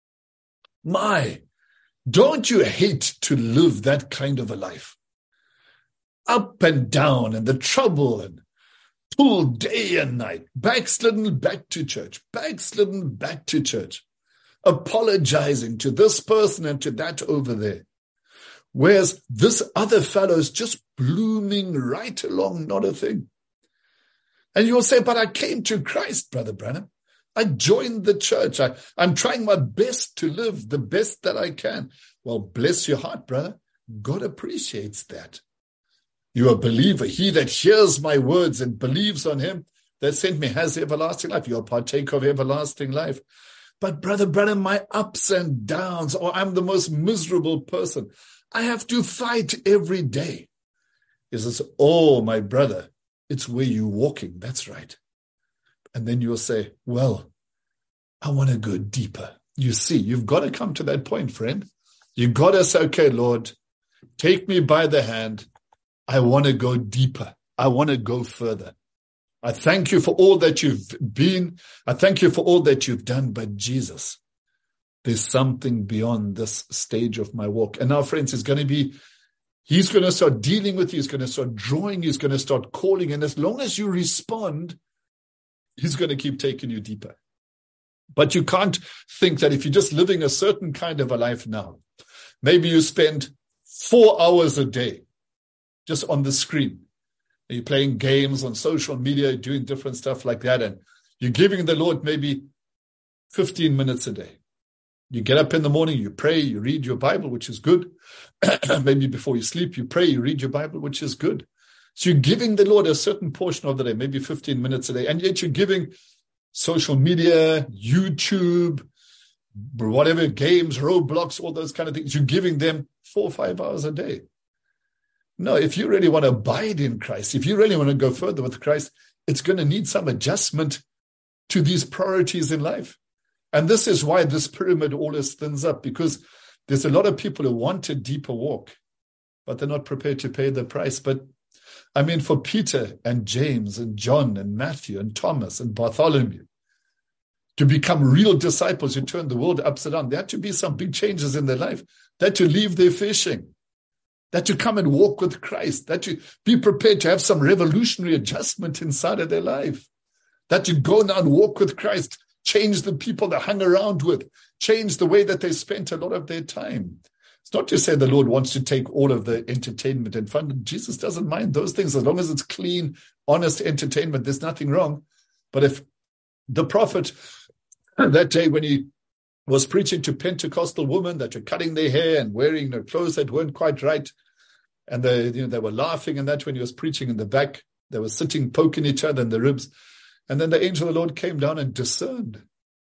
S1: don't you hate to live that kind of a life? Up and down and the trouble and pulled day and night, backslidden back to church, apologizing to this person and to that over there. Whereas this other fellow's just blooming right along, not a thing. And you'll say, but I came to Christ, Brother Branham. I joined the church. I'm trying my best to live the best that I can. Well, bless your heart, brother. God appreciates that. You're a believer. He that hears my words and believes on him that sent me has everlasting life. You're a partaker of everlasting life. But Brother Branham, my ups and downs, or I'm the most miserable person. I have to fight every day. He says, oh, my brother, it's where you're walking. That's right. And then you'll say, well, I want to go deeper. You see, you've got to come to that point, friend. You've got to say, okay, Lord, take me by the hand. I want to go deeper. I want to go further. I thank you for all that you've been. I thank you for all that you've done. But Jesus, there's something beyond this stage of my walk. And now, friends, he's going to start dealing with you. He's going to start drawing. He's going to start calling. And as long as you respond, he's going to keep taking you deeper. But you can't think that if you're just living a certain kind of a life now, maybe you spend 4 hours a day just on the screen. You're playing games on social media, doing different stuff like that. And you're giving the Lord maybe 15 minutes a day. You get up in the morning, you pray, you read your Bible, which is good. Maybe before you sleep, you pray, you read your Bible, which is good. So you're giving the Lord a certain portion of the day, maybe 15 minutes a day. And yet you're giving social media, YouTube, whatever, games, Roblox, all those kind of things. You're giving them 4 or 5 hours a day. No, if you really want to abide in Christ, if you really want to go further with Christ, it's going to need some adjustment to these priorities in life. And this is why this pyramid always thins up, because there's a lot of people who want a deeper walk, but they're not prepared to pay the price. But I mean, for Peter and James and John and Matthew and Thomas and Bartholomew to become real disciples who turn the world upside down, there had to be some big changes in their life. They had to leave their fishing. That to come and walk with Christ, that to be prepared to have some revolutionary adjustment inside of their life, that to go now and walk with Christ, change the people they hung around with, change the way that they spent a lot of their time. It's not to say the Lord wants to take all of the entertainment and fun. Jesus doesn't mind those things as long as it's clean, honest entertainment. There's nothing wrong. But if the prophet that day when he was preaching to Pentecostal women that were cutting their hair and wearing clothes that weren't quite right. And they were laughing and that when he was preaching in the back, they were sitting, poking each other in the ribs. And then the angel of the Lord came down and discerned.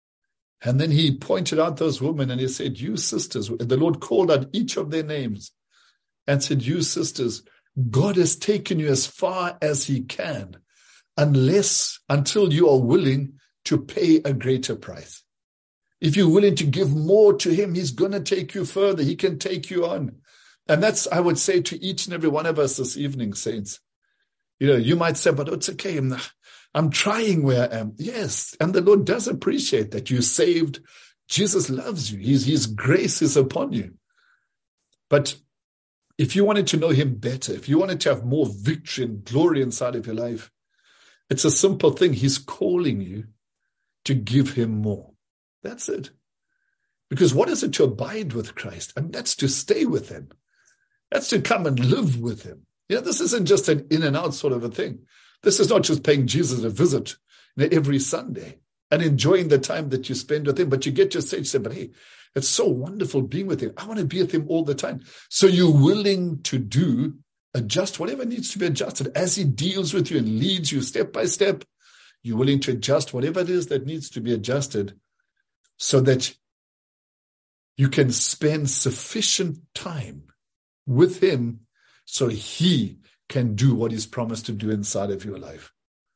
S1: And then he pointed out those women and he said, you sisters, the Lord called out each of their names and said, you sisters, God has taken you as far as he can, until you are willing to pay a greater price. If you're willing to give more to him, he's going to take you further. He can take you on. And that's, I would say, to each and every one of us this evening, saints. You might say, but it's okay. I'm trying where I am. Yes. And the Lord does appreciate that you saved. Jesus loves you. His grace is upon you. But if you wanted to know him better, if you wanted to have more victory and glory inside of your life, it's a simple thing. He's calling you to give him more. That's it. Because what is it to abide with Christ? And that's to stay with him. That's to come and live with him. This isn't just an in and out sort of a thing. This is not just paying Jesus a visit every Sunday and enjoying the time that you spend with him. But you get to a stage, say, but hey, it's so wonderful being with him. I want to be with him all the time. So you're willing to adjust whatever needs to be adjusted as he deals with you and leads you step by step. You're willing to adjust whatever it is that needs to be adjusted so that you can spend sufficient time with him so he can do what he's promised to do inside of your life.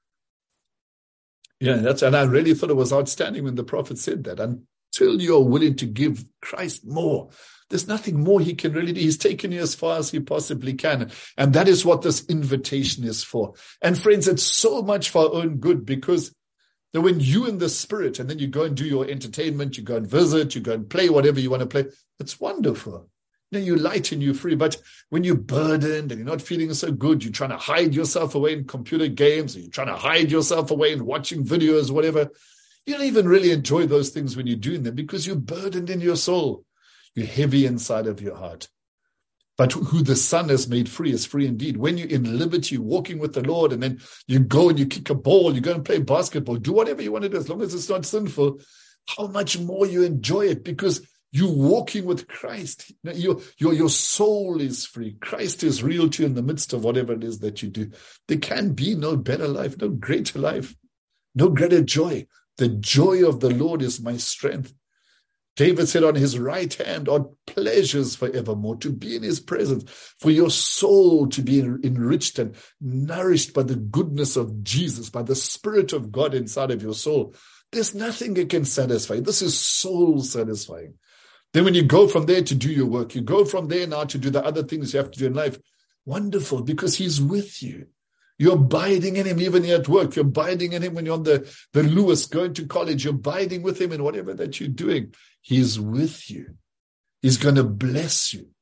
S1: And I really thought it was outstanding when the prophet said that. Until you're willing to give Christ more, there's nothing more he can really do. He's taken you as far as he possibly can. And that is what this invitation is for. And friends, it's so much for our own good, because that when you in the Spirit, and then you go and do your entertainment, you go and visit, you go and play whatever you want to play, it's wonderful. You're light and you're free. But when you're burdened and you're not feeling so good, you're trying to hide yourself away in computer games, or you're trying to hide yourself away in watching videos, whatever, you don't even really enjoy those things when you're doing them, because you're burdened in your soul. You're heavy inside of your heart. But who the Son has made free is free indeed. When you're in liberty, walking with the Lord, and then you go and you kick a ball, you go and play basketball, do whatever you want to do, as long as it's not sinful, how much more you enjoy it, because you're walking with Christ. Your soul is free. Christ is real to you in the midst of whatever it is that you do. There can be no better life, no greater life, no greater joy. The joy of the Lord is my strength. David said, on his right hand are pleasures forevermore, to be in his presence, for your soul to be enriched and nourished by the goodness of Jesus, by the Spirit of God inside of your soul. There's nothing that can satisfy. This is soul satisfying. Then when you go from there to do your work, you go from there now to do the other things you have to do in life. Wonderful, because he's with you. You're abiding in him even at work. You're abiding in him when you're on the Lewis going to college. You're abiding with him in whatever that you're doing. He's with you. He's going to bless you.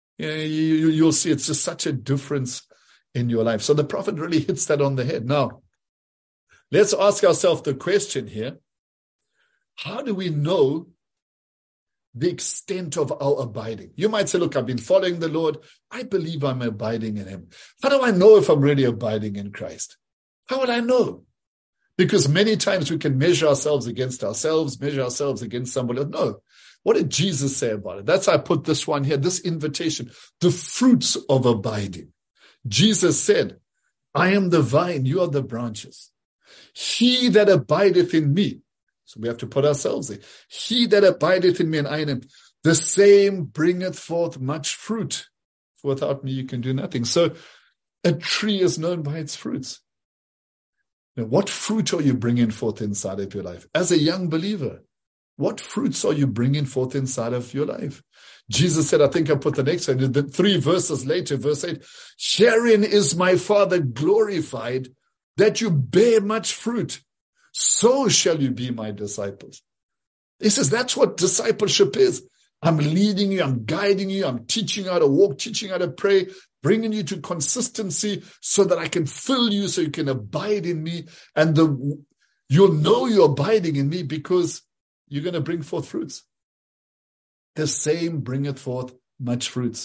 S1: You'll see it's just such a difference in your life. So the prophet really hits that on the head. Now, let's ask ourselves the question here. How do we know the extent of our abiding? You might say, look, I've been following the Lord. I believe I'm abiding in him. How do I know if I'm really abiding in Christ? How would I know? Because many times we can measure ourselves against somebody else. No. What did Jesus say about it? That's why I put this one here, this invitation, the fruits of abiding. Jesus said, I am the vine, you are the branches. He that abideth in me. So we have to put ourselves there. He that abideth in me and I in him, the same bringeth forth much fruit. For without me you can do nothing. So a tree is known by its fruits. Now, what fruit are you bringing forth inside of your life? As a young believer, what fruits are you bringing forth inside of your life? Jesus said, I think I put the next one, 3 verses later, verse 8, herein is my Father glorified, that you bear much fruit. So shall you be my disciples. He says that's what discipleship is. I'm leading you, I'm guiding you, I'm teaching you how to walk, teaching you how to pray, bringing you to consistency so that I can fill you so you can abide in me. And you'll know you're abiding in me because you're going to bring forth fruits. The same bringeth forth much fruits.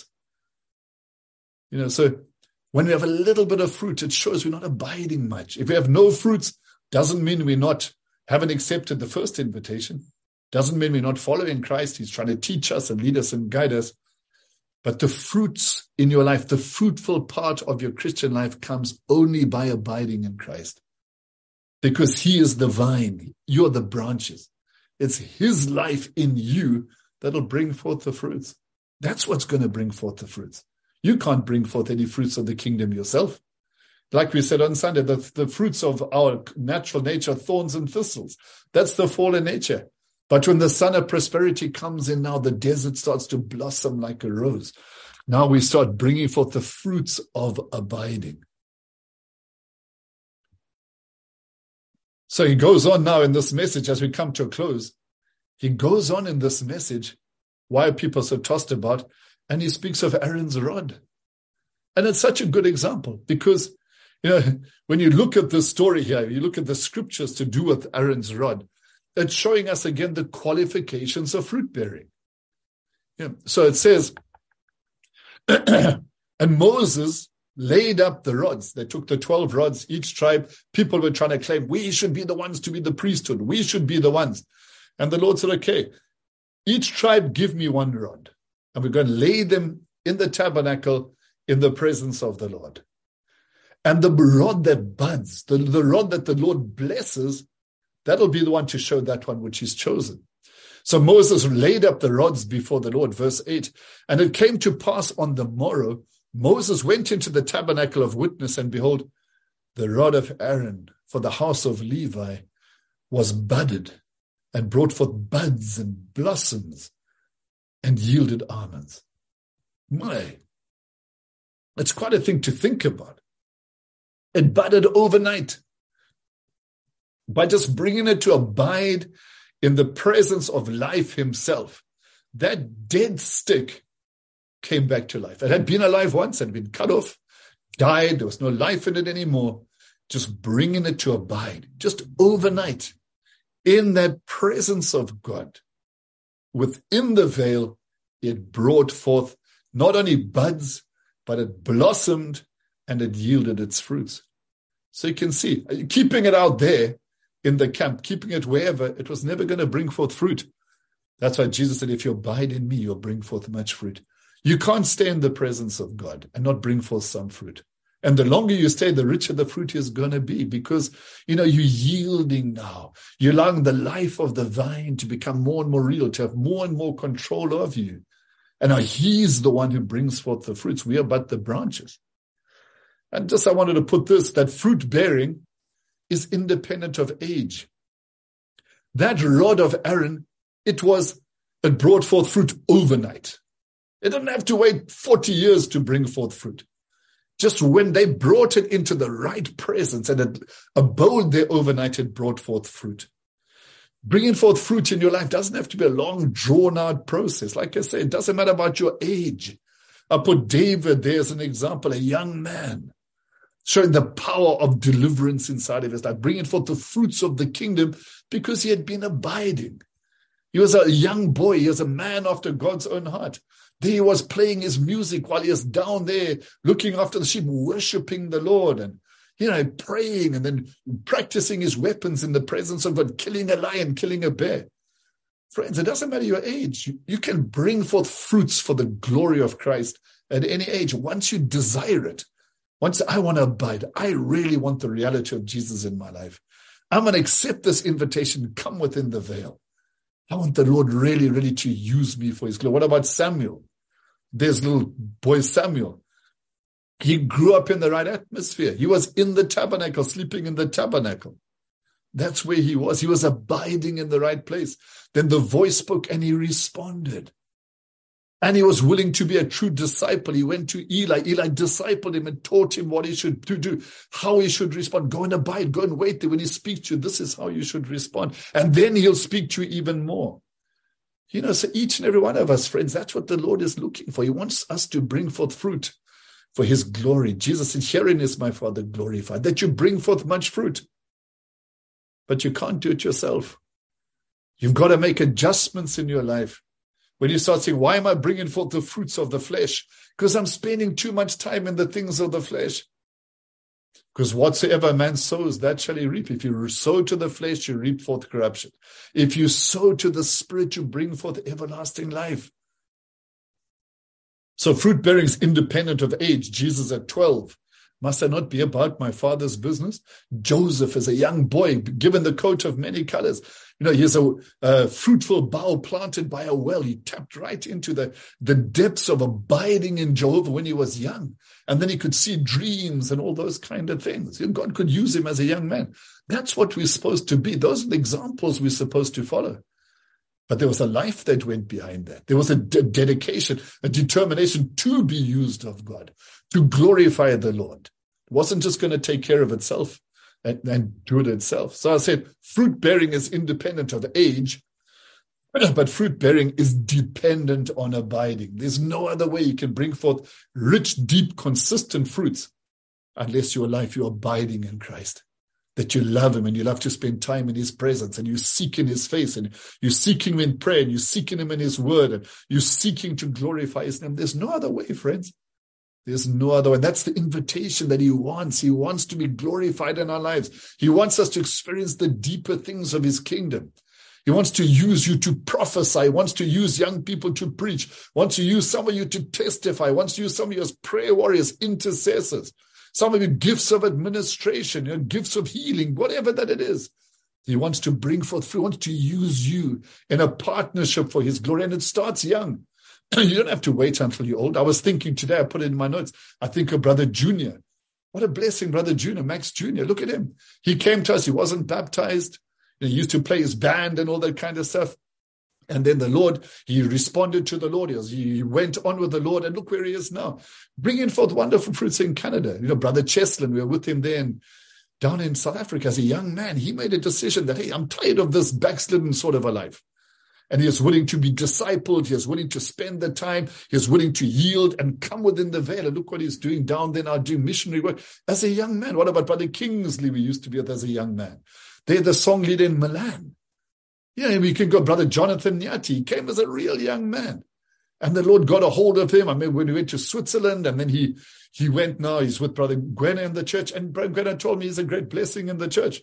S1: So when we have a little bit of fruit, it shows we're not abiding much. If we have no fruits, doesn't mean haven't accepted the first invitation. Doesn't mean we're not following Christ. He's trying to teach us and lead us and guide us. But the fruits in your life, the fruitful part of your Christian life comes only by abiding in Christ. Because he is the vine. You're the branches. It's his life in you that'll bring forth the fruits. That's what's going to bring forth the fruits. You can't bring forth any fruits of the kingdom yourself. Like we said on Sunday, the fruits of our natural nature, thorns and thistles. That's the fallen nature. But when the sun of prosperity comes in now, the desert starts to blossom like a rose. Now we start bringing forth the fruits of abiding. So he goes on now in this message as we come to a close. He goes on in this message, why are people so tossed about? And he speaks of Aaron's rod. And it's such a good example because, when you look at this story here, you look at the scriptures to do with Aaron's rod, it's showing us again the qualifications of fruit bearing. So it says, and Moses laid up the rods. They took the 12 rods, each tribe. People were trying to claim, we should be the ones to be the priesthood. We should be the ones. And the Lord said, okay, each tribe give me one rod. And we're going to lay them in the tabernacle in the presence of the Lord. And the rod that buds, the rod that the Lord blesses, that'll be the one to show that one which is chosen. So Moses laid up the rods before the Lord, verse 8. And it came to pass on the morrow, Moses went into the tabernacle of witness, and behold, the rod of Aaron for the house of Levi was budded and brought forth buds and blossoms and yielded almonds. It's quite a thing to think about. It budded overnight by just bringing it to abide in the presence of life himself. That dead stick came back to life. It had been alive once and been cut off, died. There was no life in it anymore. Just bringing it to abide, just overnight, in that presence of God. Within the veil, it brought forth not only buds, but it blossomed and it yielded its fruits. So you can see, keeping it out there in the camp, keeping it wherever, it was never going to bring forth fruit. That's why Jesus said, if you abide in me, you'll bring forth much fruit. You can't stay in the presence of God and not bring forth some fruit. And the longer you stay, the richer the fruit is going to be because, you're yielding now. You're allowing the life of the vine to become more and more real, to have more and more control of you. And now he's the one who brings forth the fruits. We are but the branches. And just I wanted to put this, that fruit bearing is independent of age. That rod of Aaron, it brought forth fruit overnight. It didn't have to wait 40 years to bring forth fruit. Just when they brought it into the right presence and it abode there overnight, it brought forth fruit. Bringing forth fruit in your life doesn't have to be a long, drawn-out process. Like I say, it doesn't matter about your age. I put David there as an example, a young man, showing the power of deliverance inside of his life, bringing forth the fruits of the kingdom because he had been abiding. He was a young boy. He was a man after God's own heart. There he was playing his music while he was down there looking after the sheep, worshiping the Lord and, praying and then practicing his weapons in the presence of God, killing a lion, killing a bear. Friends, it doesn't matter your age. You can bring forth fruits for the glory of Christ at any age. Once you desire it, once I want to abide, I really want the reality of Jesus in my life. I'm going to accept this invitation, come within the veil. I want the Lord really, really to use me for his glory. What about Samuel? There's little boy Samuel. He grew up in the right atmosphere. He was in the tabernacle, sleeping in the tabernacle. That's where he was. He was abiding in the right place. Then the voice spoke and he responded. And he was willing to be a true disciple. He went to Eli. Eli discipled him and taught him what he should do, how he should respond. Go and abide, go and wait there. When he speaks to you, this is how you should respond. And then he'll speak to you even more. So each and every one of us, friends, that's what the Lord is looking for. He wants us to bring forth fruit for his glory. Jesus said, herein is my Father glorified, that you bring forth much fruit. But you can't do it yourself. You've got to make adjustments in your life. When you start saying, why am I bringing forth the fruits of the flesh? Because I'm spending too much time in the things of the flesh. Because whatsoever a man sows, that shall he reap. If you sow to the flesh, you reap forth corruption. If you sow to the Spirit, you bring forth everlasting life. So fruit bearing is independent of age. Jesus at 12, Must I not be about my Father's business? Joseph is a young boy, given the coat of many colors. He's a fruitful bough planted by a well. He tapped right into the depths of abiding in Jehovah when he was young. And then he could see dreams and all those kind of things. God could use him as a young man. That's what we're supposed to be. Those are the examples we're supposed to follow. But there was a life that went behind that. There was a dedication, a determination to be used of God, to glorify the Lord. It wasn't just going to take care of itself and do it itself. So I said, fruit bearing is independent of age, but fruit bearing is dependent on abiding. There's no other way you can bring forth rich, deep, consistent fruits unless your life, you're abiding in Christ. That you love him and you love to spend time in his presence and you seek in his face and you seek him in prayer and you seeking him in his word and you're seeking to glorify his name. There's no other way, friends. There's no other way. That's the invitation that he wants. He wants to be glorified in our lives. He wants us to experience the deeper things of his kingdom. He wants to use you to prophesy. He wants to use young people to preach. Wants to use some of you to testify. Wants to use some of you as prayer warriors, intercessors. Some of you gifts of administration, gifts of healing, whatever that it is. He wants to bring forth fruit. He wants to use you in a partnership for his glory. And it starts young. You don't have to wait until you're old. I was thinking today, I put it in my notes, I think of Brother Junior. What a blessing, Brother Junior, Max Junior. Look at him. He came to us. He wasn't baptized. He used to play his band and all that kind of stuff. And then the Lord, he responded to the Lord. He went on with the Lord, and look where he is now, bringing forth wonderful fruits in Canada. Brother Cheslin, we were with him there down in South Africa as a young man. He made a decision that, hey, I'm tired of this backslidden sort of a life. And he is willing to be discipled. He is willing to spend the time. He is willing to yield and come within the veil. And look what he's doing down there now, doing missionary work as a young man. What about Brother Kingsley? We used to be with as a young man. They're the song leader in Milan. Yeah, we can go, Brother Jonathan Nyati. He came as a real young man. And the Lord got a hold of him. I mean, when he went to Switzerland, and then he went now, he's with Brother Gwena in the church. And Brother Gwena told me he's a great blessing in the church.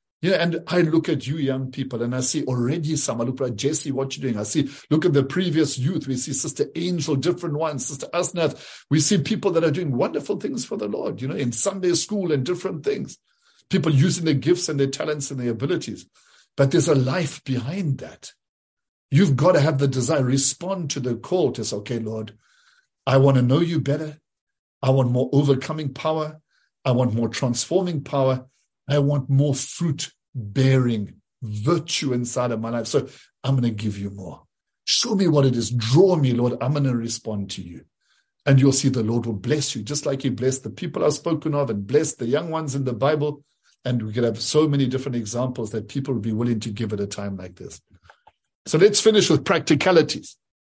S1: And I look at you young people, and I see already some. I look at Jesse, what you're doing. I see, look at the previous youth. We see Sister Angel, different ones, Sister Asnath. We see people that are doing wonderful things for the Lord, in Sunday school and different things. People using their gifts and their talents and their abilities. But there's a life behind that. You've got to have the desire, respond to the call to say, okay, Lord, I want to know you better. I want more overcoming power. I want more transforming power. I want more fruit-bearing virtue inside of my life. So I'm going to give you more. Show me what it is. Draw me, Lord. I'm going to respond to you. And you'll see the Lord will bless you, just like he blessed the people I've spoken of and blessed the young ones in the Bible. And we could have so many different examples that people would be willing to give at a time like this. So let's finish with practicalities.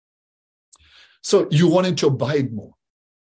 S1: So you wanted to abide more.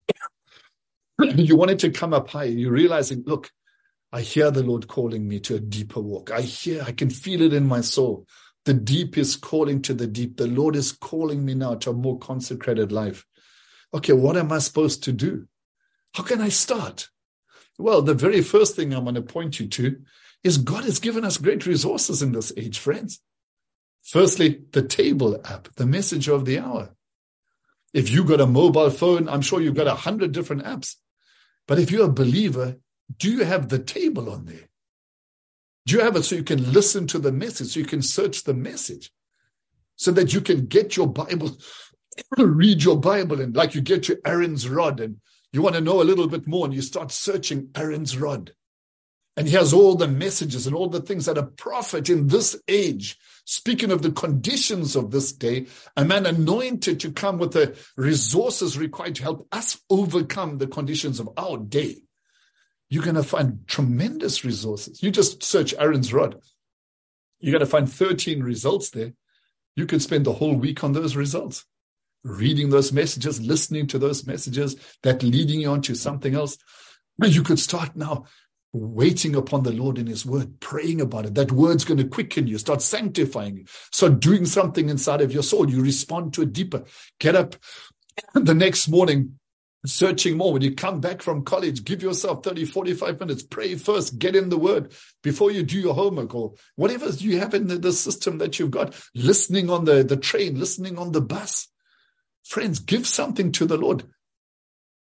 S1: You wanted to come up higher. You're realizing, look, I hear the Lord calling me to a deeper walk. I can feel it in my soul. The deep is calling to the deep. The Lord is calling me now to a more consecrated life. Okay, what am I supposed to do? How can I start? Well, the very first thing I'm going to point you to is God has given us great resources in this age, friends. Firstly, the Table app, the message of the hour. If you've got a mobile phone, I'm sure you've got 100 different apps. But if you're a believer, do you have the Table on there? Do you have it so you can listen to the message, so you can search the message, so that you can get your Bible, read your Bible, and like you get to Aaron's rod and you want to know a little bit more, and you start searching Aaron's rod. And he has all the messages and all the things that a prophet in this age, speaking of the conditions of this day, a man anointed to come with the resources required to help us overcome the conditions of our day. You're going to find tremendous resources. You just search Aaron's rod. You're going to find 13 results there. You could spend the whole week on those results, reading those messages, listening to those messages, that leading you on to something else. You could start now waiting upon the Lord in his word, praying about it. That word's going to quicken you, start sanctifying you, start doing something inside of your soul. You respond to it deeper. Get up the next morning, searching more. When you come back from college, give yourself 30, 45 minutes, pray first, get in the word before you do your homework or whatever you have in the system that you've got, listening on the train, listening on the bus. Friends, give something to the Lord.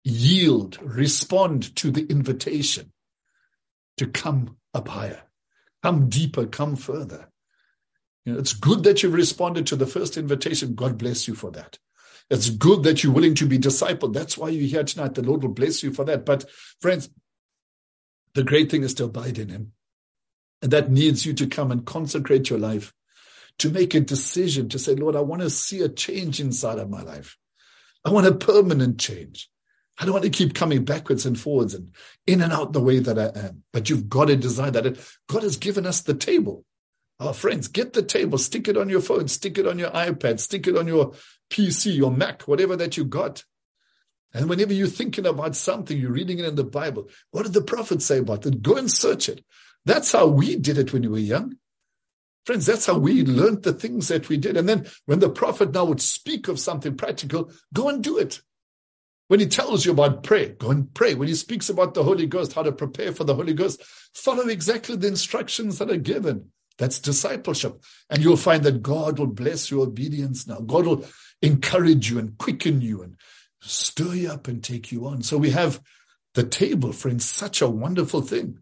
S1: yield, respond to the invitation to come up higher, come deeper, come further. It's good that you've responded to the first invitation. God bless you for that. It's good that you're willing to be discipled. That's why you're here tonight. The Lord will bless you for that. But friends, the great thing is to abide in him. And that needs you to come and consecrate your life, to make a decision to say, Lord, I want to see a change inside of my life. I want a permanent change. I don't want to keep coming backwards and forwards and in and out the way that I am. But you've got to desire that. God has given us the table. Our friends, get the table, stick it on your phone, stick it on your iPad, stick it on your PC, your Mac, whatever that you got. And whenever you're thinking about something, you're reading it in the Bible, what did the prophet say about it? Go and search it. That's how we did it when we were young. Friends, that's how we learned the things that we did. And then when the prophet now would speak of something practical, go and do it. When he tells you about prayer, go and pray. When he speaks about the Holy Ghost, how to prepare for the Holy Ghost, follow exactly the instructions that are given. That's discipleship. And you'll find that God will bless your obedience now. God will encourage you and quicken you and stir you up and take you on. So we have the table, friends, such a wonderful thing.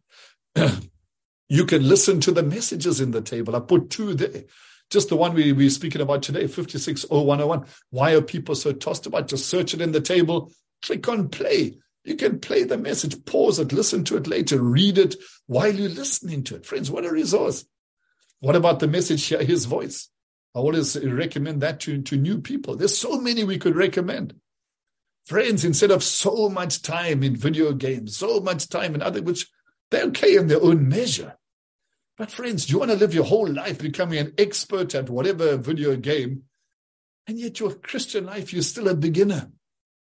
S1: You can listen to the messages in the table. I put 2 there. Just the one we're speaking about today, 560101. Why are people so tossed about? Just search it in the table. Click on play. You can play the message, pause it, listen to it later, read it while you're listening to it. Friends, what a resource. What about the message, Hear His Voice? I always recommend that to new people. There's so many we could recommend. Friends, instead of so much time in video games, so much time in other, which they're okay in their own measure. But friends, do you want to live your whole life becoming an expert at whatever video game, and yet your Christian life, you're still a beginner?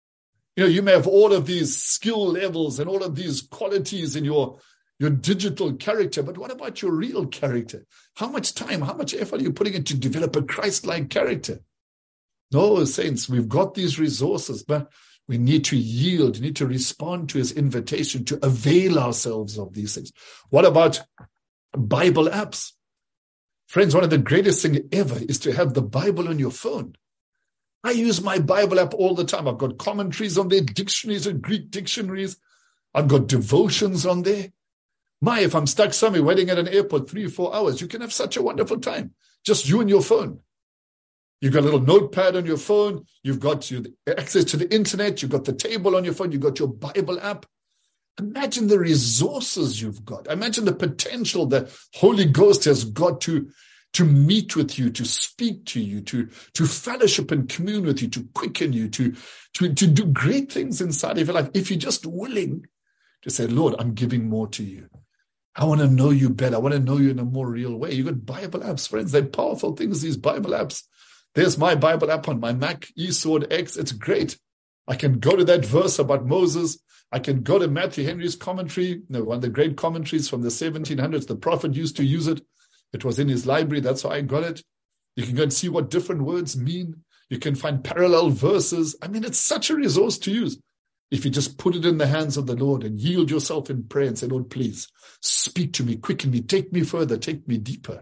S1: You may have all of these skill levels and all of these qualities in your digital character, but what about your real character? How much time, how much effort are you putting in to develop a Christ-like character? No, saints, we've got these resources, but we need to yield, we need to respond to his invitation to avail ourselves of these things. What about Bible apps? Friends, one of the greatest things ever is to have the Bible on your phone. I use my Bible app all the time. I've got commentaries on there, dictionaries and Greek dictionaries. I've got devotions on there. If I'm stuck somewhere waiting at an airport 3 or 4 hours, you can have such a wonderful time. Just you and your phone. You've got a little notepad on your phone. You've got access to the internet. You've got the table on your phone. You've got your Bible app. Imagine the resources you've got. Imagine the potential the Holy Ghost has got to meet with you, to speak to you, to fellowship and commune with you, to quicken you, to do great things inside of your life. If you're just willing to say, Lord, I'm giving more to you. I want to know you better. I want to know you in a more real way. You've got Bible apps, friends. They're powerful things, these Bible apps. There's my Bible app on my Mac, eSword X. It's great. I can go to that verse about Moses. I can go to Matthew Henry's commentary, one of the great commentaries from the 1700s. The prophet used to use it. It was in his library. That's how I got it. You can go and see what different words mean. You can find parallel verses. I mean, it's such a resource to use. If you just put it in the hands of the Lord and yield yourself in prayer and say, Lord, please speak to me, quicken me, take me further, take me deeper.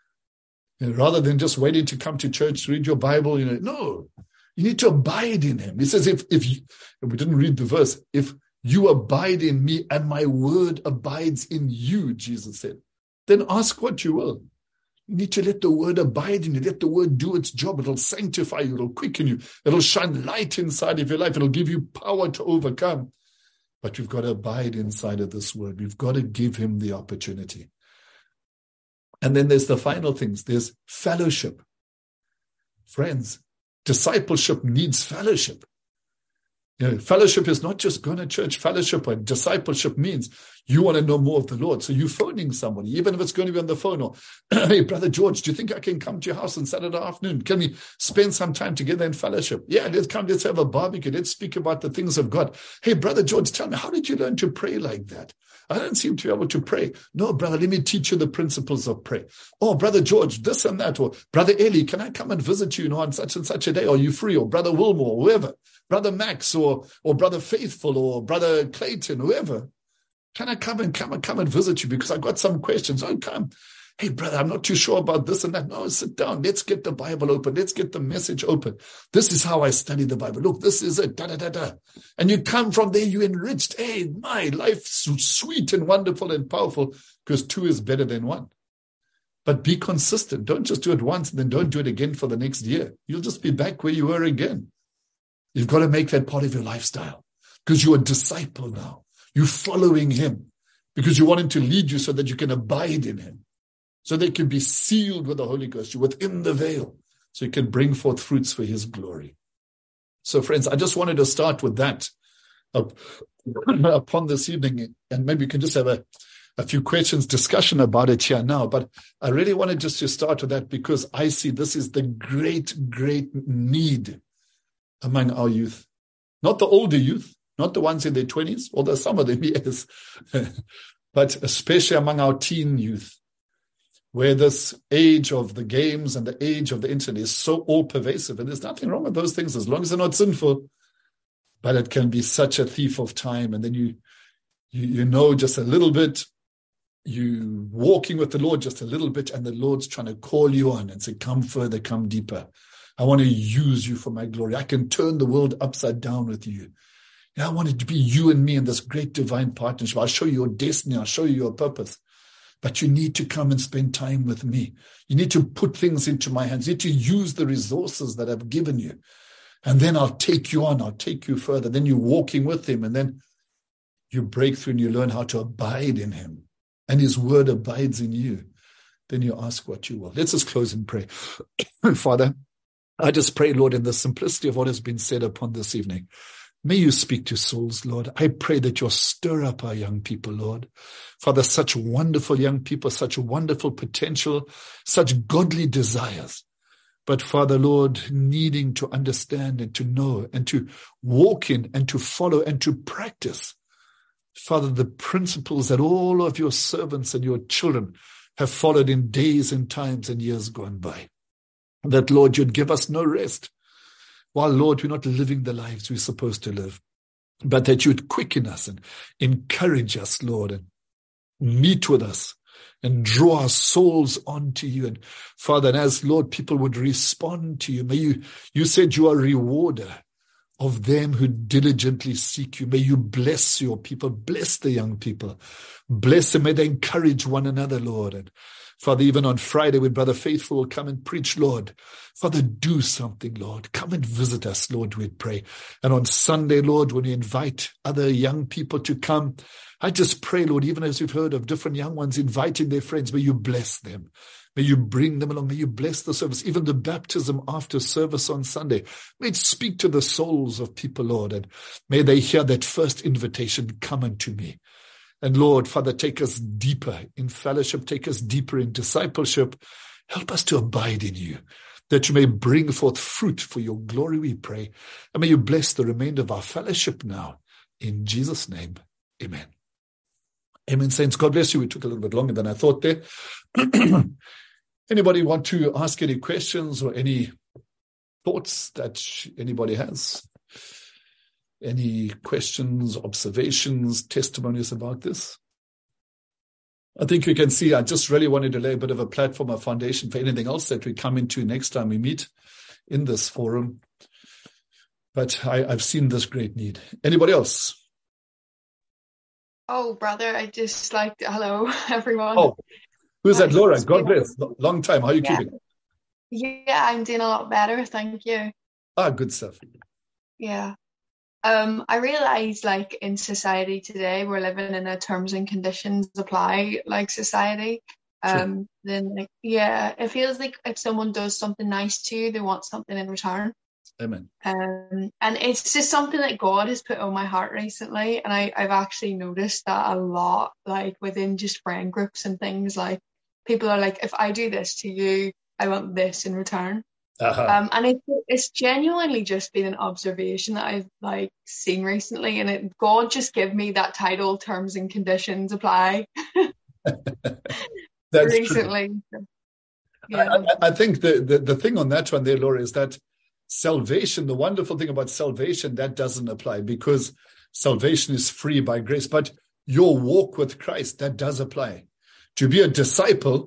S1: Rather than just waiting to come to church to read your Bible, no, you need to abide in him. He says, if we didn't read the verse, if you abide in me and my word abides in you, Jesus said, then ask what you will. You need to let the word abide in you. Let the word do its job. It'll sanctify you. It'll quicken you. It'll shine light inside of your life. It'll give you power to overcome. But we've got to abide inside of this word. We've got to give him the opportunity. And then there's the final things. There's fellowship. Friends, discipleship needs fellowship. Fellowship is not just going to church. Fellowship and discipleship means you want to know more of the Lord. So you're phoning somebody, even if it's going to be on the phone, or, hey, Brother George, do you think I can come to your house on Saturday afternoon? Can we spend some time together in fellowship? Yeah, let's have a barbecue. Let's speak about the things of God. Hey, Brother George, tell me, how did you learn to pray like that? I don't seem to be able to pray. No, brother, let me teach you the principles of prayer. Oh, Brother George, this and that. Or Brother Eli, can I come and visit you, on such and such a day? Are you free? Or Brother Wilmore, whoever. Brother Max or Brother Faithful or Brother Clayton, whoever. Can I come and visit you? Because I've got some questions. Oh, come. Hey, brother, I'm not too sure about this and that. No, sit down. Let's get the Bible open. Let's get the message open. This is how I study the Bible. Look, this is it. Da, da, da, da. And you come from there, you enriched. Hey, my life's sweet and wonderful and powerful because two is better than one. But be consistent. Don't just do it once and then don't do it again for the next year. You'll just be back where you were again. You've got to make that part of your lifestyle because you're a disciple now. You're following him because you want him to lead you so that you can abide in him. So they can be sealed with the Holy Ghost. You're within the veil. So you can bring forth fruits for his glory. So friends, I just wanted to start with that upon this evening. And maybe you can just have a few questions, discussion about it here now. But I really wanted just to start with that because I see this is the great, great need among our youth. Not the older youth, not the ones in their 20s, although some of them, yes, but especially among our teen youth, where this age of the games and the age of the internet is so all-pervasive. And there's nothing wrong with those things as long as they're not sinful. But it can be such a thief of time. And then you know just a little bit, you walking with the Lord just a little bit, and the Lord's trying to call you on and say, come further, come deeper. I want to use you for my glory. I can turn the world upside down with you. I want it to be you and me in this great divine partnership. I'll show you your destiny. I'll show you your purpose. But you need to come and spend time with me. You need to put things into my hands. You need to use the resources that I've given you. And then I'll take you on. I'll take you further. Then you're walking with him. And then you break through and you learn how to abide in him. And his word abides in you. Then you ask what you will. Let's just close and pray. Father, I just pray, Lord, in the simplicity of what has been said upon this evening, may you speak to souls, Lord. I pray that you'll stir up our young people, Lord. Father, such wonderful young people, such wonderful potential, such godly desires. But Father, Lord, needing to understand and to know and to walk in and to follow and to practice, Father, the principles that all of your servants and your children have followed in days and times and years gone by. That, Lord, you'd give us no rest. While, Lord, we're not living the lives we're supposed to live, but that you'd quicken us and encourage us, Lord, and meet with us and draw our souls onto you. And Father, and as, Lord, people would respond to you, may you said you are a rewarder of them who diligently seek you. May you bless your people, bless the young people, bless them. May they encourage one another, Lord. And Father, even on Friday when Brother Faithful will come and preach, Lord, Father, do something, Lord. Come and visit us, Lord, we pray. And on Sunday, Lord, when you invite other young people to come, I just pray, Lord, even as we've heard of different young ones inviting their friends, may you bless them. May you bring them along. May you bless the service, even the baptism after service on Sunday. May it speak to the souls of people, Lord, and may they hear that first invitation, come unto me. And Lord, Father, take us deeper in fellowship, take us deeper in discipleship. Help us to abide in you, that you may bring forth fruit for your glory, we pray. And may you bless the remainder of our fellowship now. In Jesus' name, amen. Amen, saints. God bless you. We took a little bit longer than I thought there. Anybody want to ask any questions or any thoughts that anybody has? Any questions, observations, testimonies about this? I think you can see I just really wanted to lay a bit of a platform, a foundation for anything else that we come into next time we meet in this forum. But I've seen this great need. Anybody else?
S2: Oh, brother, I just hello, everyone.
S1: Oh, who's that? Laura, God bless. Long time. How are you keeping?
S2: Yeah, I'm doing a lot better. Thank you.
S1: Good stuff.
S2: Yeah. I realize in society today, we're living in a terms and conditions apply society.
S1: Sure.
S2: Then it feels like if someone does something nice to you, they want something in return.
S1: Amen.
S2: And it's just something that God has put on my heart recently. And I've actually noticed that a lot, within just friend groups and things, people are like, if I do this to you, I want this in return.
S1: Uh-huh.
S2: And it's genuinely just been an observation that I've seen recently, and God just gave me that title, terms and conditions apply.
S1: That's
S2: recently.
S1: True.
S2: Yeah.
S1: I think the thing on that one there, Laura, is that salvation, the wonderful thing about salvation, that doesn't apply because salvation is free by grace. But your walk with Christ, that does apply. To be a disciple,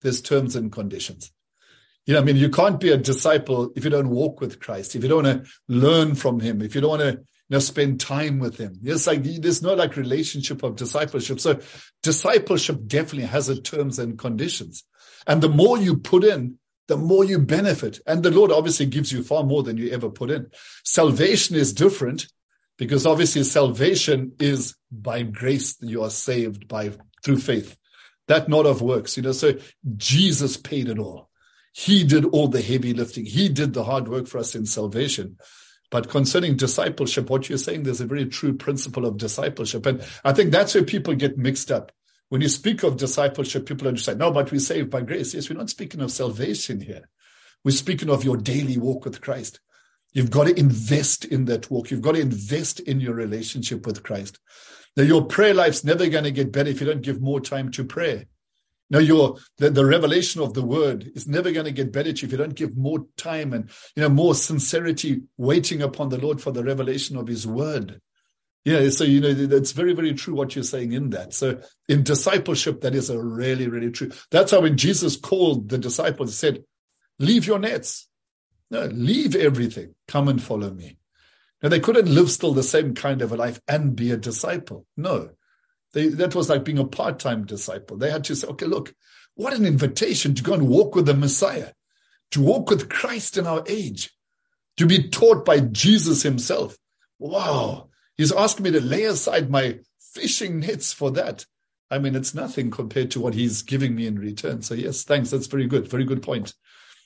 S1: there's terms and conditions. You can't be a disciple if you don't walk with Christ, if you don't want to learn from him, if you don't want to spend time with him. It's like there's no like relationship of discipleship. So discipleship definitely has its terms and conditions. And the more you put in, the more you benefit. And the Lord obviously gives you far more than you ever put in. Salvation is different because obviously salvation is by grace that you are saved through faith. That not of works, so Jesus paid it all. He did all the heavy lifting. He did the hard work for us in salvation. But concerning discipleship, what you're saying, there's a very true principle of discipleship. And I think that's where people get mixed up. When you speak of discipleship, people understand, no, but we're saved by grace. Yes, we're not speaking of salvation here. We're speaking of your daily walk with Christ. You've got to invest in that walk. You've got to invest in your relationship with Christ. Now, your prayer life's never going to get better if you don't give more time to prayer. Now, the revelation of the word is never going to get better if you don't give more time and, more sincerity waiting upon the Lord for the revelation of his word. So, that's very, very true what you're saying in that. So in discipleship, that is a really, really true. That's how when Jesus called the disciples, he said, leave your nets. No, leave everything. Come and follow me. Now, they couldn't live still the same kind of a life and be a disciple. No. That was like being a part-time disciple. They had to say, okay, look, what an invitation to go and walk with the Messiah, to walk with Christ in our age, to be taught by Jesus himself. Wow. He's asking me to lay aside my fishing nets for that. I mean, it's nothing compared to what he's giving me in return. So yes, thanks. That's very good. Very good point.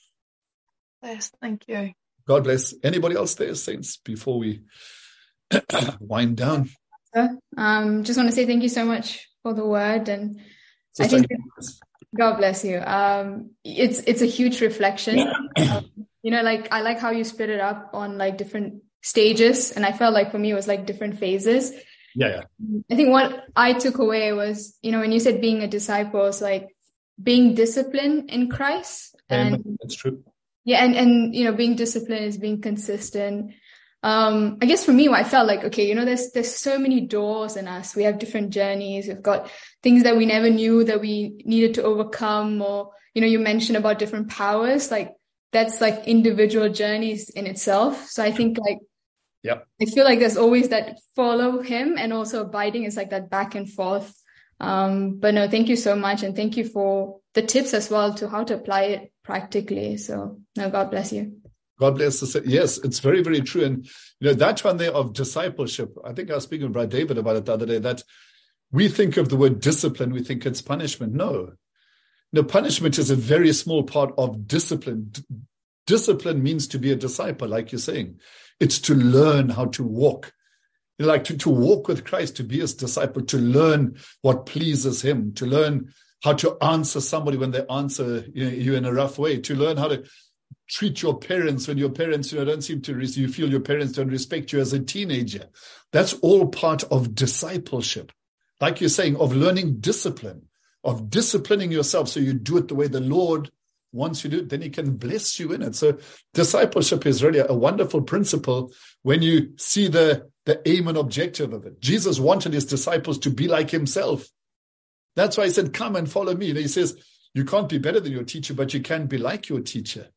S2: Yes, thank you.
S1: God bless. Anybody else there, saints, before we wind down?
S3: Just want to say thank you so much for the word, and I think God bless you. It's a huge reflection. I like how you split it up on like different stages, and I felt like for me it was like different phases.
S1: Yeah.
S3: I think what I took away was, when you said being a disciple, it's like being disciplined in Christ.
S1: And that's true.
S3: Yeah, and being disciplined is being consistent. I guess for me, I felt like, okay, there's so many doors in us. We have different journeys. We've got things that we never knew that we needed to overcome, or, you mentioned about different powers, like that's like individual journeys in itself. So I think I feel like there's always that follow him, and also abiding is like that back and forth. But no, thank you so much. And thank you for the tips as well to how to apply it practically. So no, God bless you.
S1: God bless us. Yes, it's very, very true. And, that one there of discipleship, I think I was speaking with Brother David about it the other day, that we think of the word discipline, we think it's punishment. No, punishment is a very small part of discipline. Discipline means to be a disciple, like you're saying. It's to learn how to walk. Like to walk with Christ, to be his disciple, to learn what pleases him, to learn how to answer somebody when they answer you in a rough way, to learn how to treat your parents when your parents don't seem to, you feel your parents don't respect you as a teenager. That's all part of discipleship. Like you're saying, of learning discipline, of disciplining yourself so you do it the way the Lord wants you to do it, then he can bless you in it. So discipleship is really a wonderful principle when you see the aim and objective of it. Jesus wanted his disciples to be like himself. That's why he said, come and follow me. And he says, you can't be better than your teacher, but you can be like your teacher.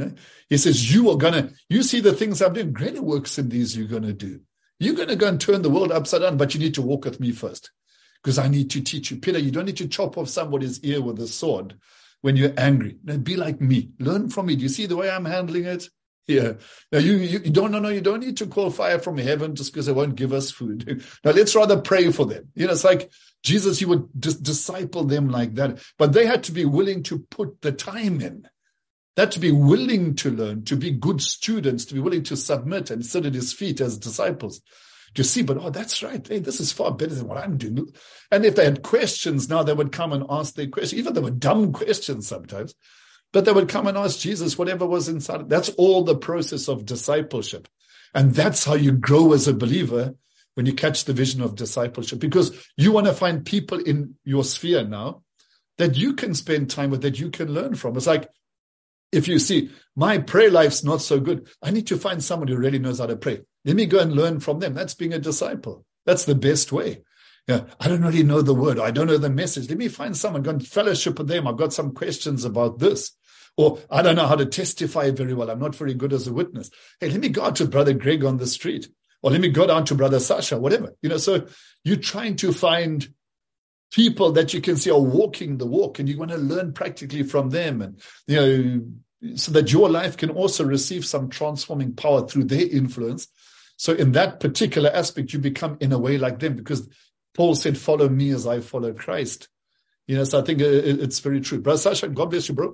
S1: He says, you see the things I'm doing, greater works than these you're going to do. You're going to go and turn the world upside down, but you need to walk with me first, because I need to teach you. Peter, you don't need to chop off somebody's ear with a sword when you're angry. No, be like me. Learn from me. Do you see the way I'm handling it? Yeah. Now you don't need to call fire from heaven just because they won't give us food. Now let's rather pray for them. It's like Jesus, you would disciple them like that, but they had to be willing to put the time in. That to be willing to learn, to be good students, to be willing to submit and sit at his feet as disciples, to see, but that's right. Hey, this is far better than what I'm doing. And if they had questions, now they would come and ask their questions. Even they were dumb questions sometimes, but they would come and ask Jesus whatever was inside. That's all the process of discipleship. And that's how you grow as a believer when you catch the vision of discipleship, because you want to find people in your sphere now that you can spend time with, that you can learn from. It's like, if you see, my prayer life's not so good, I need to find somebody who really knows how to pray. Let me go and learn from them. That's being a disciple. That's the best way. I don't really know the word. I don't know the message. Let me find someone, go and fellowship with them. I've got some questions about this. Or I don't know how to testify very well. I'm not very good as a witness. Hey, let me go out to Brother Greg on the street. Or let me go down to Brother Sasha, whatever. So you're trying to find people that you can see are walking the walk, and you want to learn practically from them, and so that your life can also receive some transforming power through their influence. So in that particular aspect, you become in a way like them, because Paul said, follow me as I follow Christ. So I think it's very true. Brother Sasha, God bless you, bro.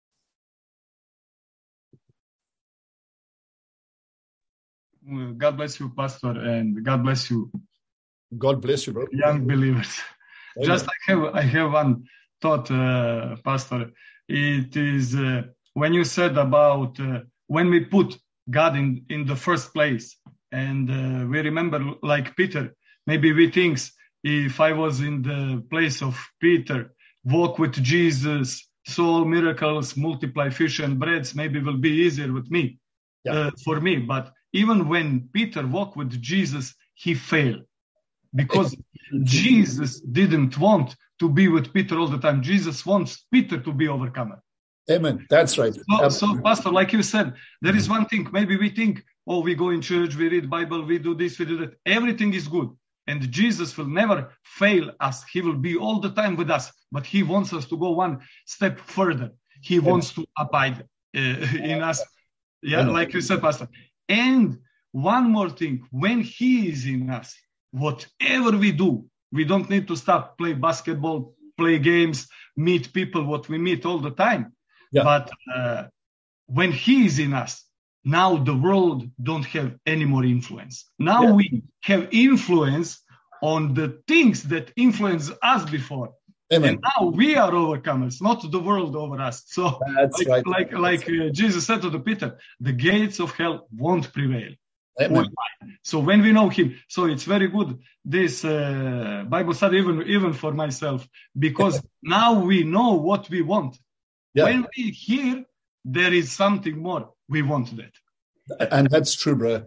S4: God bless you, Pastor, and God bless you.
S1: God bless you, bro.
S4: Young believers. Amen. Just I have one thought, Pastor. It is when you said about when we put God in the first place, and we remember like Peter, maybe we think if I was in the place of Peter, walk with Jesus, saw miracles, multiply fish and breads, maybe it will be easier with me, for me. But even when Peter walked with Jesus, he failed. Because Jesus didn't want to be with Peter all the time. Jesus wants Peter to be overcomer.
S1: Amen. That's right.
S4: So, Pastor, like you said, there is one thing. Maybe we think, we go in church, we read Bible, we do this, we do that. Everything is good. And Jesus will never fail us. He will be all the time with us. But he wants us to go one step further. He wants to abide in us. Like you said, Pastor. And one more thing. When he is in us, whatever we do, we don't need to stop, play basketball, play games, meet people, what we meet all the time. Yeah. But when he is in us, now the world don't have any more influence. Now we have influence on the things that influenced us before. Amen. And now we are overcomers, not the world over us. So like Jesus said to Peter, the gates of hell won't prevail. Amen. So when we know him, so it's very good, this Bible study, even for myself, because now we know what we want. Yeah. When we hear there is something more, we want that.
S1: And that's true, bro.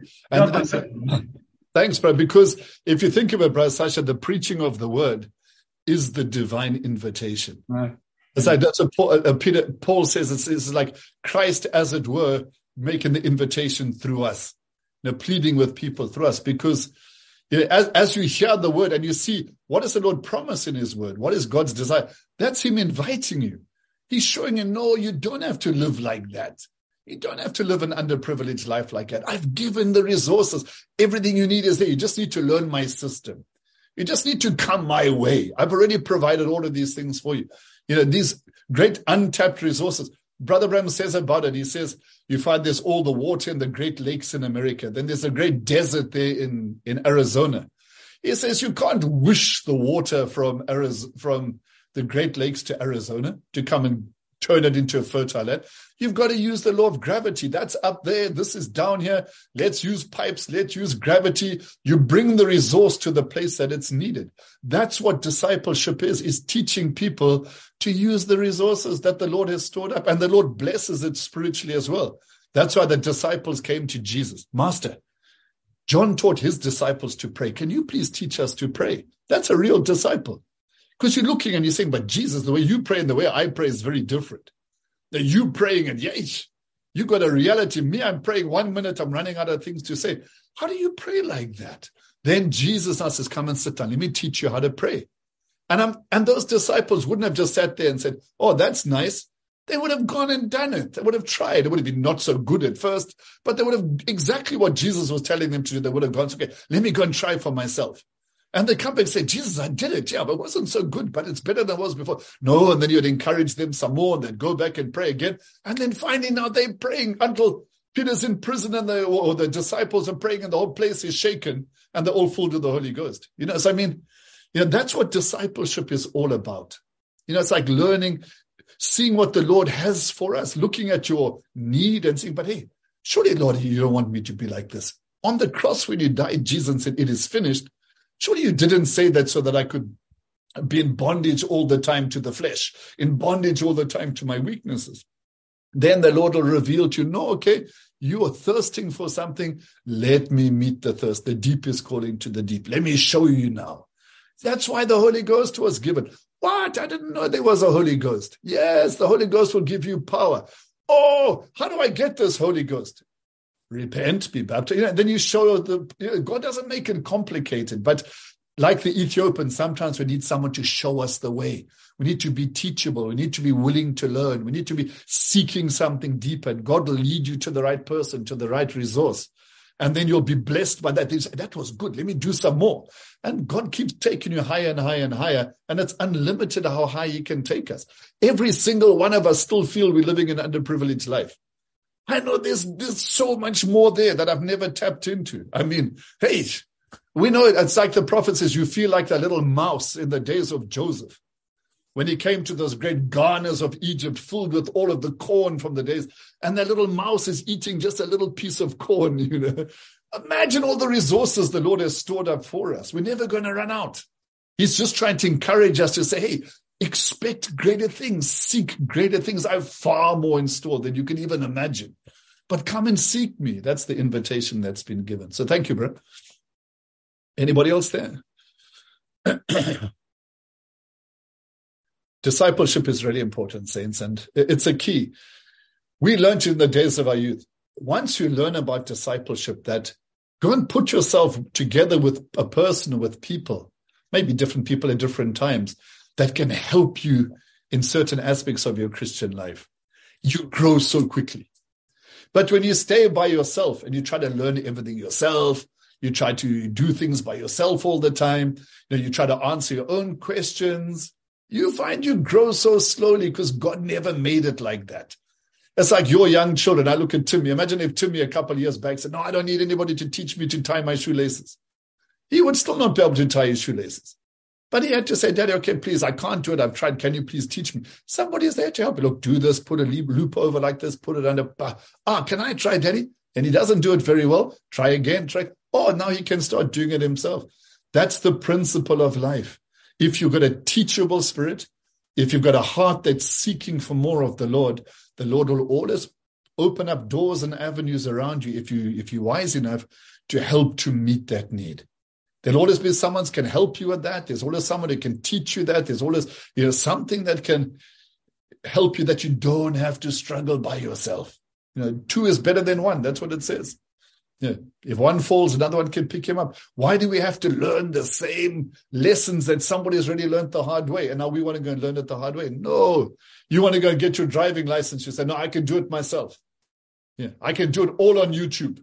S1: Thanks, bro. Because if you think of it, bro, Sasha, the preaching of the word is the divine invitation. Right. It's like that's what Paul says. It's like Christ, as it were, making the invitation through us. Pleading with people through us, because as you hear the word and you see what does the Lord promise in his word, what is God's desire, that's him inviting you. He's showing you, no, you don't have to live like that. You don't have to live an underprivileged life like that. I've given the resources. Everything you need is there. You just need to learn my system. You just need to come my way. I've already provided all of these things for you. These great untapped resources. Brother Bram says about it, he says, you find there's all the water in the Great Lakes in America. Then there's a great desert there in Arizona. He says you can't wish the water from the Great Lakes to Arizona to come and turn it into a fertile land. You've got to use the law of gravity. That's up there. This is down here. Let's use pipes. Let's use gravity. You bring the resource to the place that it's needed. That's what discipleship is teaching people to use the resources that the Lord has stored up. And the Lord blesses it spiritually as well. That's why the disciples came to Jesus. Master, John taught his disciples to pray. Can you please teach us to pray? That's a real disciple. Because you're looking and you're saying, but Jesus, the way you pray and the way I pray is very different. That you praying and you got a reality. Me, I'm praying 1 minute, I'm running out of things to say. How do you pray like that? Then Jesus says, come and sit down. Let me teach you how to pray. And those disciples wouldn't have just sat there and said, oh, that's nice. They would have gone and done it. They would have tried. It would have been not so good at first, but they would have exactly what Jesus was telling them to do. They would have gone, okay, let me go and try for myself. And they come back and say, Jesus, I did it. Yeah, but it wasn't so good, but it's better than it was before. No, and then you'd encourage them some more, and they'd go back and pray again. And then finally now they're praying until Peter's in prison and the disciples are praying and the whole place is shaken and they're all filled with the Holy Ghost. So that's what discipleship is all about. It's like learning, seeing what the Lord has for us, looking at your need and saying, but hey, surely, Lord, you don't want me to be like this. On the cross when you died, Jesus said, it is finished. Surely you didn't say that so that I could be in bondage all the time to the flesh, in bondage all the time to my weaknesses. Then the Lord will reveal to you, no, okay, you are thirsting for something. Let me meet the thirst. The deep is calling to the deep. Let me show you now. That's why the Holy Ghost was given. What? I didn't know there was a Holy Ghost. Yes, the Holy Ghost will give you power. Oh, how do I get this Holy Ghost? Repent, be baptized. Then you show God doesn't make it complicated, but like the Ethiopians, sometimes we need someone to show us the way. We need to be teachable. We need to be willing to learn. We need to be seeking something deeper. And God will lead you to the right person, to the right resource. And then you'll be blessed by that. You say, that was good. Let me do some more. And God keeps taking you higher and higher and higher. And it's unlimited how high He can take us. Every single one of us still feel we're living an underprivileged life. I know there's so much more there that I've never tapped into. I mean, hey, we know it's like the prophet says, you feel like that little mouse in the days of Joseph. When he came to those great garners of Egypt filled with all of the corn from the days, and that little mouse is eating just a little piece of corn, Imagine all the resources the Lord has stored up for us. We're never going to run out. He's just trying to encourage us to say, hey, expect greater things, seek greater things. I have far more in store than you can even imagine. But come and seek me. That's the invitation that's been given. So thank you, bro. Anybody else there? Discipleship is really important, saints, and it's a key. We learned in the days of our youth, once you learn about discipleship, that go and put yourself together with a person, with people, maybe different people at different times, that can help you in certain aspects of your Christian life. You grow so quickly. But when you stay by yourself and you try to learn everything yourself, you try to do things by yourself all the time, you try to answer your own questions, you find you grow so slowly because God never made it like that. It's like your young children. I look at Timmy. Imagine if Timmy a couple of years back said, no, I don't need anybody to teach me to tie my shoelaces. He would still not be able to tie his shoelaces. But he had to say, Daddy, okay, please, I can't do it. I've tried. Can you please teach me? Somebody is there to help you. Look, do this, put a loop over like this, put it under. Can I try, Daddy? And he doesn't do it very well. Try again, try. Oh, now he can start doing it himself. That's the principle of life. If you've got a teachable spirit, if you've got a heart that's seeking for more of the Lord will always open up doors and avenues around you if you're wise enough to help to meet that need. There'll always be someone who can help you with that. There's always someone who can teach you that. There's always something that can help you that you don't have to struggle by yourself. Two is better than one. That's what it says. If one falls, another one can pick him up. Why do we have to learn the same lessons that somebody has already learned the hard way? And now we want to go and learn it the hard way. No, you want to go and get your driving license. You say, no, I can do it myself. I can do it all on YouTube.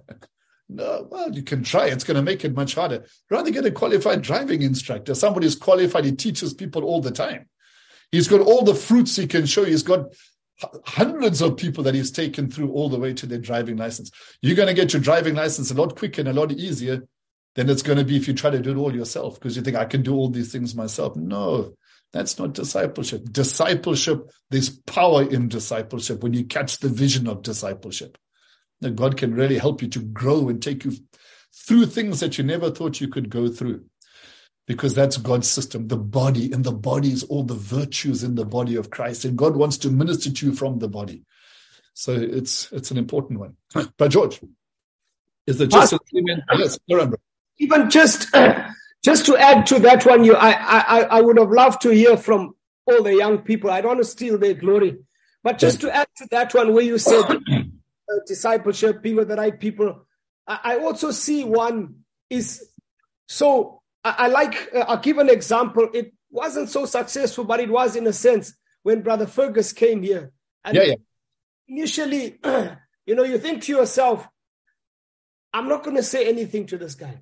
S1: No, well, you can try. It's going to make it much harder. Rather get a qualified driving instructor. Somebody who's qualified. He teaches people all the time. He's got all the fruits he can show you. He's got hundreds of people that he's taken through all the way to their driving license. You're going to get your driving license a lot quicker and a lot easier than it's going to be if you try to do it all yourself because you think I can do all these things myself. No, that's not discipleship. Discipleship, there's power in discipleship when you catch the vision of discipleship. That God can really help you to grow and take you through things that you never thought you could go through. Because that's God's system, the body, and the body is all the virtues in the body of Christ. And God wants to minister to you from the body. So it's an important one. But George, is it just yes,
S5: even just to add to that one, I would have loved to hear from all the young people. I don't want to steal their glory. But just to add to that one where you said discipleship, be with the right people. I also see one is so I'll give an example. It wasn't so successful, but it was in a sense when Brother Fergus came here. And initially, you think to yourself, I'm not going to say anything to this guy.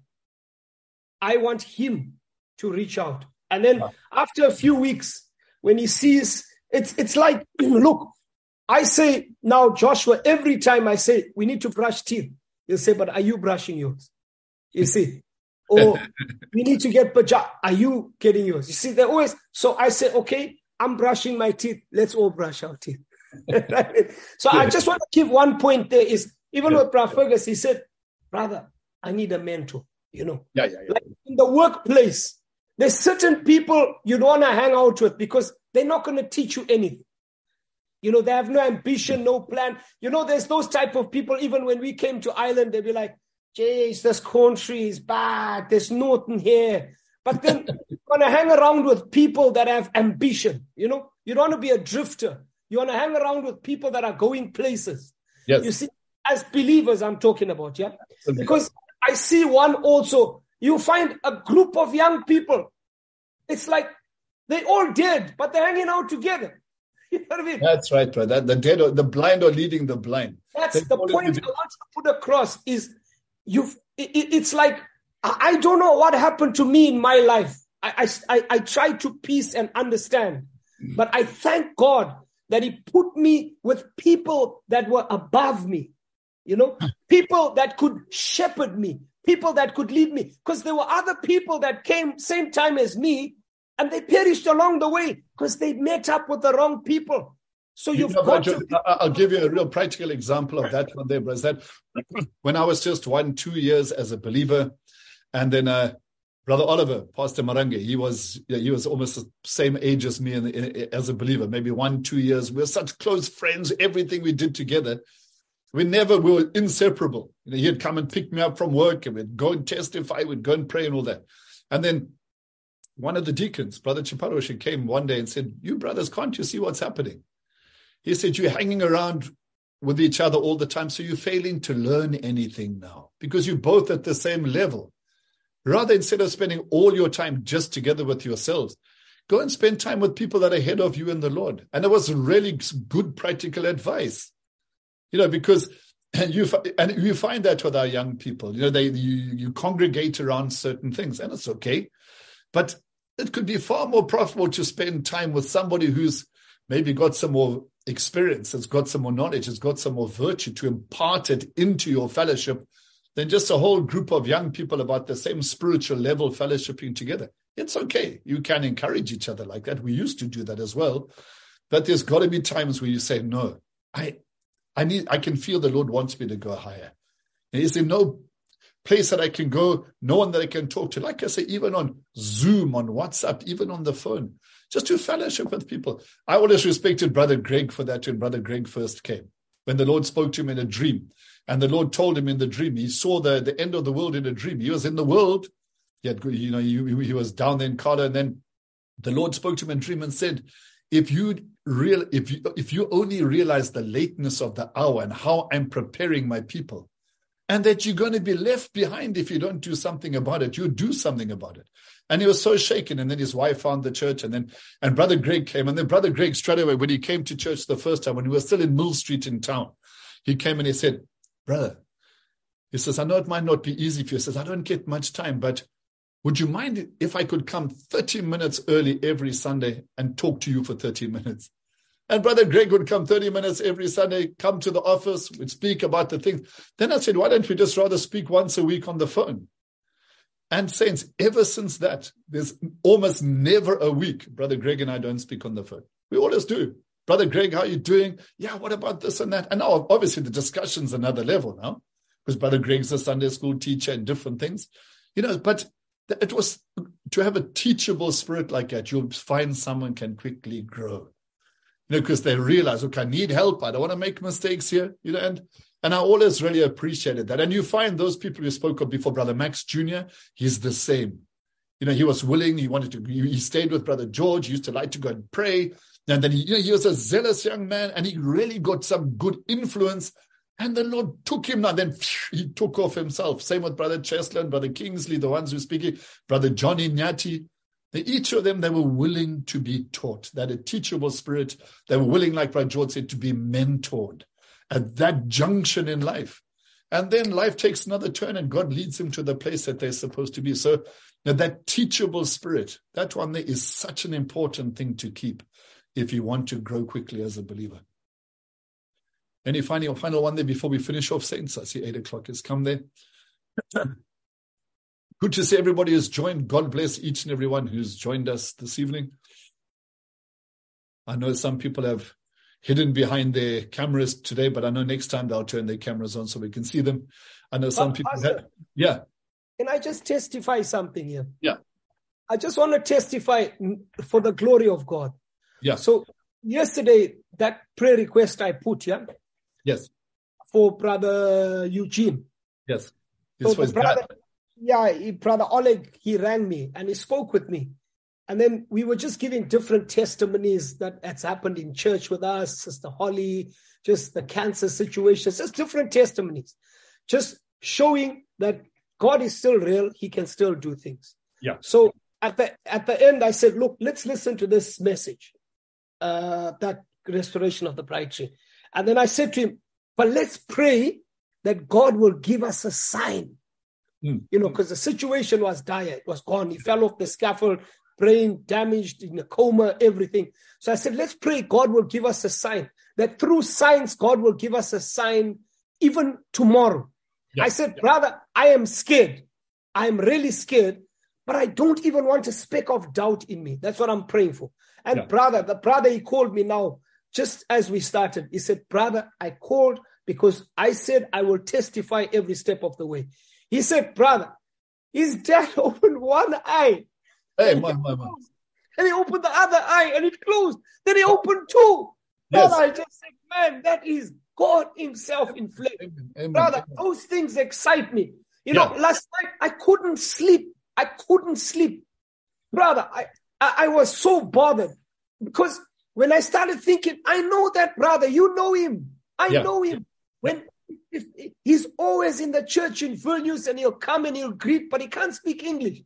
S5: I want him to reach out. And then after a few weeks, when he sees, it's like, look, I say now, Joshua, every time I say, we need to brush teeth, he'll say, but are you brushing yours? You see? Or we need to get paja. Are you getting yours? You see, they're always, so I say, okay, I'm brushing my teeth. Let's all brush our teeth. So I just want to give one point there is, even with Brother Fergus, he said, brother, I need a mentor, Like in the workplace, there's certain people you don't want to hang out with because they're not going to teach you anything. They have no ambition, no plan. There's those type of people, even when we came to Ireland, they'd be like, Jeez, this country is bad. There's nothing here. But then you want to hang around with people that have ambition. You know, you don't want to be a drifter. You want to hang around with people that are going places.
S1: Yes.
S5: You see, as believers, I'm talking about, yeah? Because I see one also, you find a group of young people. It's like they all dead, but they're hanging out together. You know what I mean?
S1: That's right, brother. The dead, or the blind are leading the blind.
S5: That's the point I want to put across is it's like, I don't know what happened to me in my life. I try to piece and understand, but I thank God that he put me with people that were above me, you know, people that could shepherd me, people that could lead me, because there were other people that came same time as me and they perished along the way because they met up with the wrong people. So
S1: I'll give you a real practical example of that one there, brother. That when I was just 1-2 years as a believer, and then Brother Oliver, Pastor Marange, he was almost the same age as me as a believer, maybe 1-2 years. We were such close friends, everything we did together. We were inseparable. You know, he'd come and pick me up from work, and we'd go and testify, we'd go and pray and all that. And then one of the deacons, Brother Chiparoshi, came one day and said, "You brothers, can't you see what's happening?" He said, "You're hanging around with each other all the time, so you're failing to learn anything now because you're both at the same level. Rather, instead of spending all your time just together with yourselves, go and spend time with people that are ahead of you in the Lord." And it was really good practical advice, you know, because you find that with our young people, you know, you congregate around certain things, and it's okay, but it could be far more profitable to spend time with somebody who's maybe got some more experience, has got some more knowledge, has got some more virtue to impart it into your fellowship than just a whole group of young people about the same spiritual level fellowshipping together. It's okay. You can encourage each other like that. We used to do that as well. But there's got to be times where you say, no, I can feel the Lord wants me to go higher. And is there no place that I can go, no one that I can talk to? Like I say, even on Zoom, on WhatsApp, even on the phone, just to fellowship with people. I always respected Brother Greg for that when Brother Greg first came. When the Lord spoke to him in a dream, and the Lord told him in the dream, he saw the end of the world in a dream. He was in the world. He was down there in Kala, and then the Lord spoke to him in a dream and said, if you only realize the lateness of the hour and how I'm preparing my people, and that you're going to be left behind if you don't do something about it, you do something about it. And he was so shaken. And then his wife found the church, and Brother Greg came. And then Brother Greg, straight away, when he came to church the first time, when we were still in Mill Street in town, he came and he said, "Brother," he says, "I know it might not be easy for you." He says, "I don't get much time, but would you mind if I could come 30 minutes early every Sunday and talk to you for 30 minutes? And Brother Greg would come 30 minutes every Sunday, come to the office, would speak about the things. Then I said, why don't we just rather speak once a week on the phone? And saints, ever since that, there's almost never a week Brother Greg and I don't speak on the phone. We always do. "Brother Greg, how are you doing? Yeah, what about this and that?" And now, obviously, the discussion's another level now, because Brother Greg's a Sunday school teacher and different things. You know, but it was to have a teachable spirit like that, you'll find someone can quickly grow. You know, because they realize, okay, I need help. I don't want to make mistakes here. You know, and I always really appreciated that. And you find those people you spoke of before, Brother Max Jr., he's the same. You know, he was willing. He stayed with Brother George. He used to like to go and pray. And then he was a zealous young man, and he really got some good influence. And the Lord took him now. Then he took off himself. Same with Brother Cheslin, Brother Kingsley, the ones who speaking, Brother Johnny Nyati. Each of them, they were willing to be taught. They had a teachable spirit. They were willing, like Brother George said, to be mentored at that junction in life. And then life takes another turn, and God leads them to the place that they're supposed to be. So that teachable spirit, that one there is such an important thing to keep if you want to grow quickly as a believer. Any final one there before we finish off, saints? I see 8 o'clock has come there. Good to see everybody who's joined. God bless each and everyone who's joined us this evening. I know some people have hidden behind their cameras today, but I know next time they'll turn their cameras on so we can see them. I know some people have. Yeah.
S5: Can I just testify something here?
S1: Yeah.
S5: I just want to testify for the glory of God.
S1: Yeah.
S5: So yesterday, that prayer request I put, yeah?
S1: Yes.
S5: For Brother Eugene.
S1: Yes.
S5: So the brother, Brother Oleg, he rang me and he spoke with me. And then we were just giving different testimonies that's happened in church with us, Sister Holly, just the cancer situations, just different testimonies, just showing that God is still real. He can still do things.
S1: Yeah.
S5: So at the end, I said, look, let's listen to this message, that restoration of the bride tree. And then I said to him, but let's pray that God will give us a sign, because the situation was dire. It was gone. He fell off the scaffold, brain damaged, in a coma, everything. So I said, let's pray God will give us a sign, that through signs, God will give us a sign even tomorrow. I said, brother, I am scared. I am really scared, but I don't even want a speck of doubt in me. That's what I'm praying for. And the brother, he called me now, just as we started. He said, brother, I called because I said I will testify every step of the way. He said, brother, his dad opened one eye.
S1: Hey, my.
S5: And he opened the other eye and it closed. Then he opened two.
S1: Yes.
S5: Brother, I just said, man, that is God himself in flesh.
S1: Amen.
S5: Brother, those things excite me. Last night I couldn't sleep. Brother, I was so bothered because when I started thinking, I know that brother, you know him. I know him. If he's always in the church in Vilnius and he'll come and he'll greet, but he can't speak English.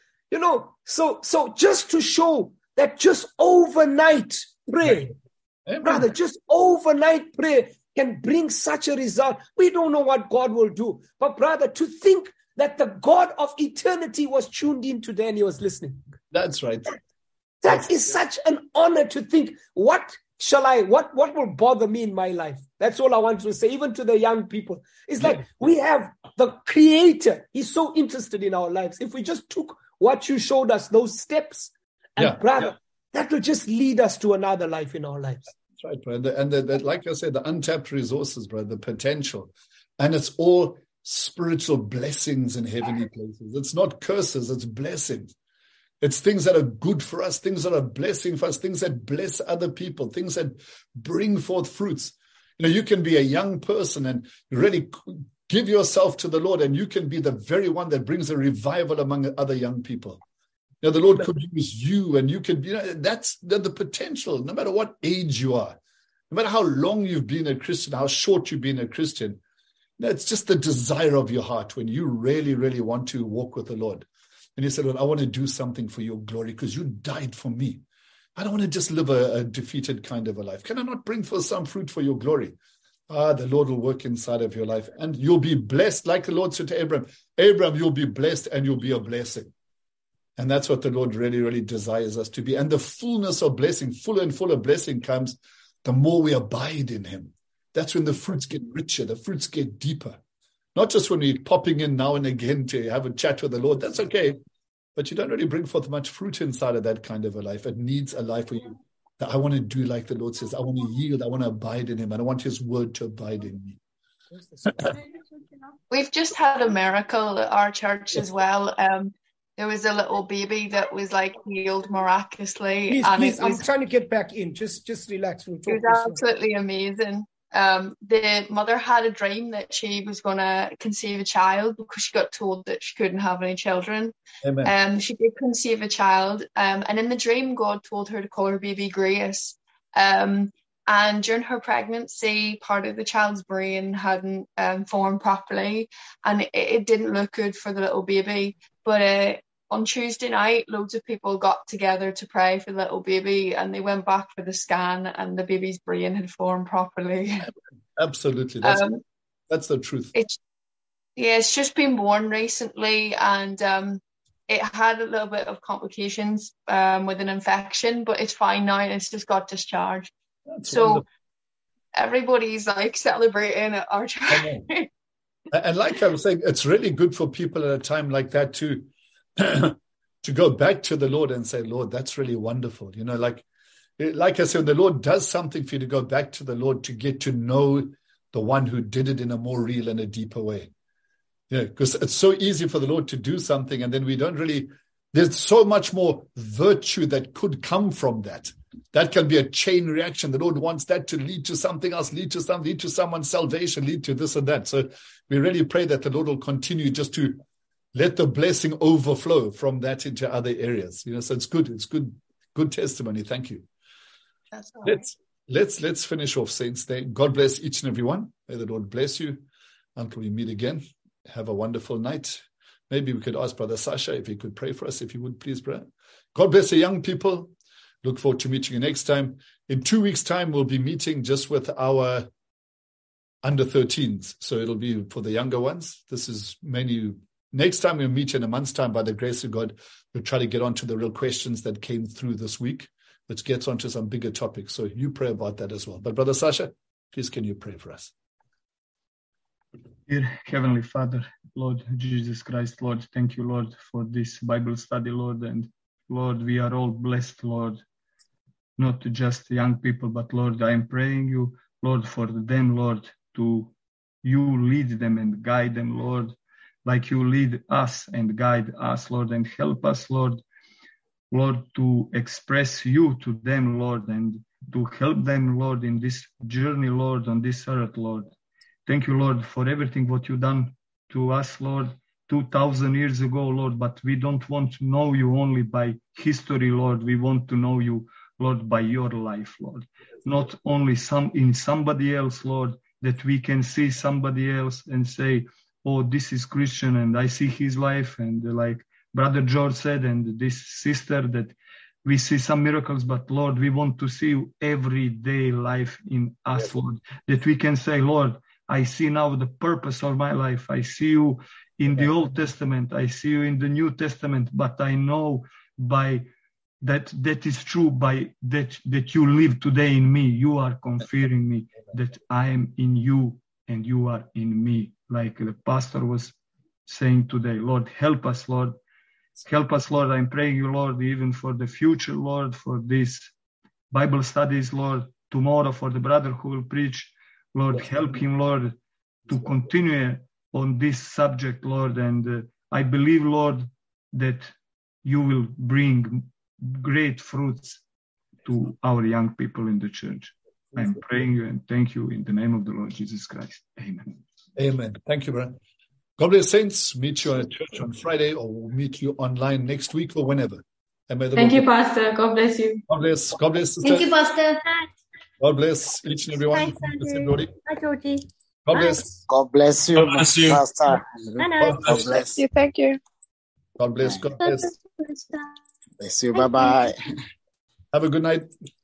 S5: So just to show that just overnight prayer, brother, just overnight prayer can bring such a result. We don't know what God will do. But brother, to think that the God of eternity was tuned in today and he was listening.
S1: That's right.
S5: That is such an honor to think, what will bother me in my life? That's all I want to say, even to the young people. It's like we have the Creator. He's so interested in our lives. If we just took what you showed us, those steps, and brother, that will just lead us to another life in our lives.
S1: That's right, brother. And like I said, the untapped resources, brother, the potential. And it's all spiritual blessings in heavenly places. It's not curses, it's blessings. It's things that are good for us, things that are blessing for us, things that bless other people, things that bring forth fruits. You can be a young person and really give yourself to the Lord, and you can be the very one that brings a revival among other young people. The Lord could use you, and you can be, that's the potential, no matter what age you are, no matter how long you've been a Christian, how short you've been a Christian. It's just the desire of your heart when you really, really want to walk with the Lord. And you said, Lord, I want to do something for your glory because you died for me. I don't want to just live a defeated kind of a life. Can I not bring forth some fruit for your glory? The Lord will work inside of your life and you'll be blessed. Like the Lord said to Abram, you'll be blessed and you'll be a blessing. And that's what the Lord really, really desires us to be. And the fullness of blessing, full of blessing comes the more we abide in him. That's when the fruits get richer, the fruits get deeper. Not just when we're popping in now and again to have a chat with the Lord. That's okay. But you don't really bring forth much fruit inside of that kind of a life. It needs a life where that I want to do like the Lord says. I want to yield. I want to abide in him. And I want his word to abide in me.
S2: We've just had a miracle at our church as well. There was a little baby that was healed miraculously.
S5: Please, I'm trying to get back in. Just relax.
S2: It was absolutely amazing. The mother had a dream that she was going to conceive a child because she got told that she couldn't have any children.
S1: Amen.
S2: She did conceive a child, and in the dream God told her to call her baby Grace. And during her pregnancy, part of the child's brain hadn't formed properly, and it didn't look good for the little baby. But on Tuesday night, loads of people got together to pray for the little baby, and they went back for the scan, and the baby's brain had formed properly.
S1: Absolutely. That's the truth.
S2: It's just been born recently, and it had a little bit of complications with an infection, but it's fine now, and it's just got discharged.
S1: That's
S2: so
S1: wonderful.
S2: Everybody's celebrating at our church.
S1: And like I was saying, it's really good for people at a time like that to go back to the Lord and say, Lord, that's really wonderful. Like I said, the Lord does something for you to go back to the Lord to get to know the one who did it in a more real and a deeper way. Because it's so easy for the Lord to do something and then we don't really, there's so much more virtue that could come from that. That can be a chain reaction. The Lord wants that to lead to something else, lead to someone's salvation, lead to this and that. So we really pray that the Lord will continue just to let the blessing overflow from that into other areas. So it's good. It's good testimony. Thank you.
S2: That's all right.
S1: Let's finish off, saints. God bless each and every one. May the Lord bless you until we meet again. Have a wonderful night. Maybe we could ask Brother Sasha if he could pray for us, if you would, please, brother. God bless the young people. Look forward to meeting you next time. In 2 weeks' time, we'll be meeting just with our under 13s. So it'll be for the younger ones. This is mainly next time we'll meet in a month's time. By the grace of God, we'll try to get onto the real questions that came through this week, which gets onto some bigger topics. So you pray about that as well. But Brother Sasha, please, can you pray for us?
S4: Dear Heavenly Father, Lord Jesus Christ, Lord, thank you, Lord, for this Bible study, Lord. And Lord, we are all blessed, Lord, not just young people, but Lord, I am praying you, Lord, for them, Lord, to you lead them and guide them, Lord, like you lead us and guide us, Lord, and help us, Lord, to express you to them, Lord, and to help them, Lord, in this journey, Lord, on this earth, Lord. Thank you, Lord, for everything what you've done to us, Lord, 2,000 years ago, Lord, but we don't want to know you only by history, Lord. We want to know you, Lord, by your life, Lord. Not only in somebody else, Lord, that we can see somebody else and say, oh, this is Christian and I see his life. And like Brother George said, and this sister, that we see some miracles, but Lord, we want to see you everyday life in us, Lord, that we can say, Lord, I see now the purpose of my life. I see you in the Old Testament. I see you in the New Testament, but I know by that is true by that you live today in me. You are confirming me that I am in you and you are in me. Like the pastor was saying today, Lord, help us, Lord. Help us, Lord. I'm praying you, Lord, even for the future, Lord, for these Bible studies, Lord, tomorrow for the brother who will preach. Lord, help him, Lord, to continue on this subject, Lord. And I believe, Lord, that you will bring great fruits to our young people in the church. I'm praying you and thank you in the name of the Lord Jesus Christ. Amen.
S1: Amen. Thank you, brother. God bless, saints. Meet you at church on Friday, or we'll meet you online next week or whenever.
S3: Thank you, Pastor. God bless you.
S1: God bless. God bless, sister.
S6: Thank you, Pastor.
S1: God bless each and every one.
S6: Thanks, Andrew. Bye, Georgie.
S1: God
S6: Bye.
S1: bless.
S7: God bless you, Pastor.
S6: Bye.
S1: God bless.
S8: Thank you.
S1: God bless. God bless.
S7: Bless you. Bye-bye.
S1: Have a good night.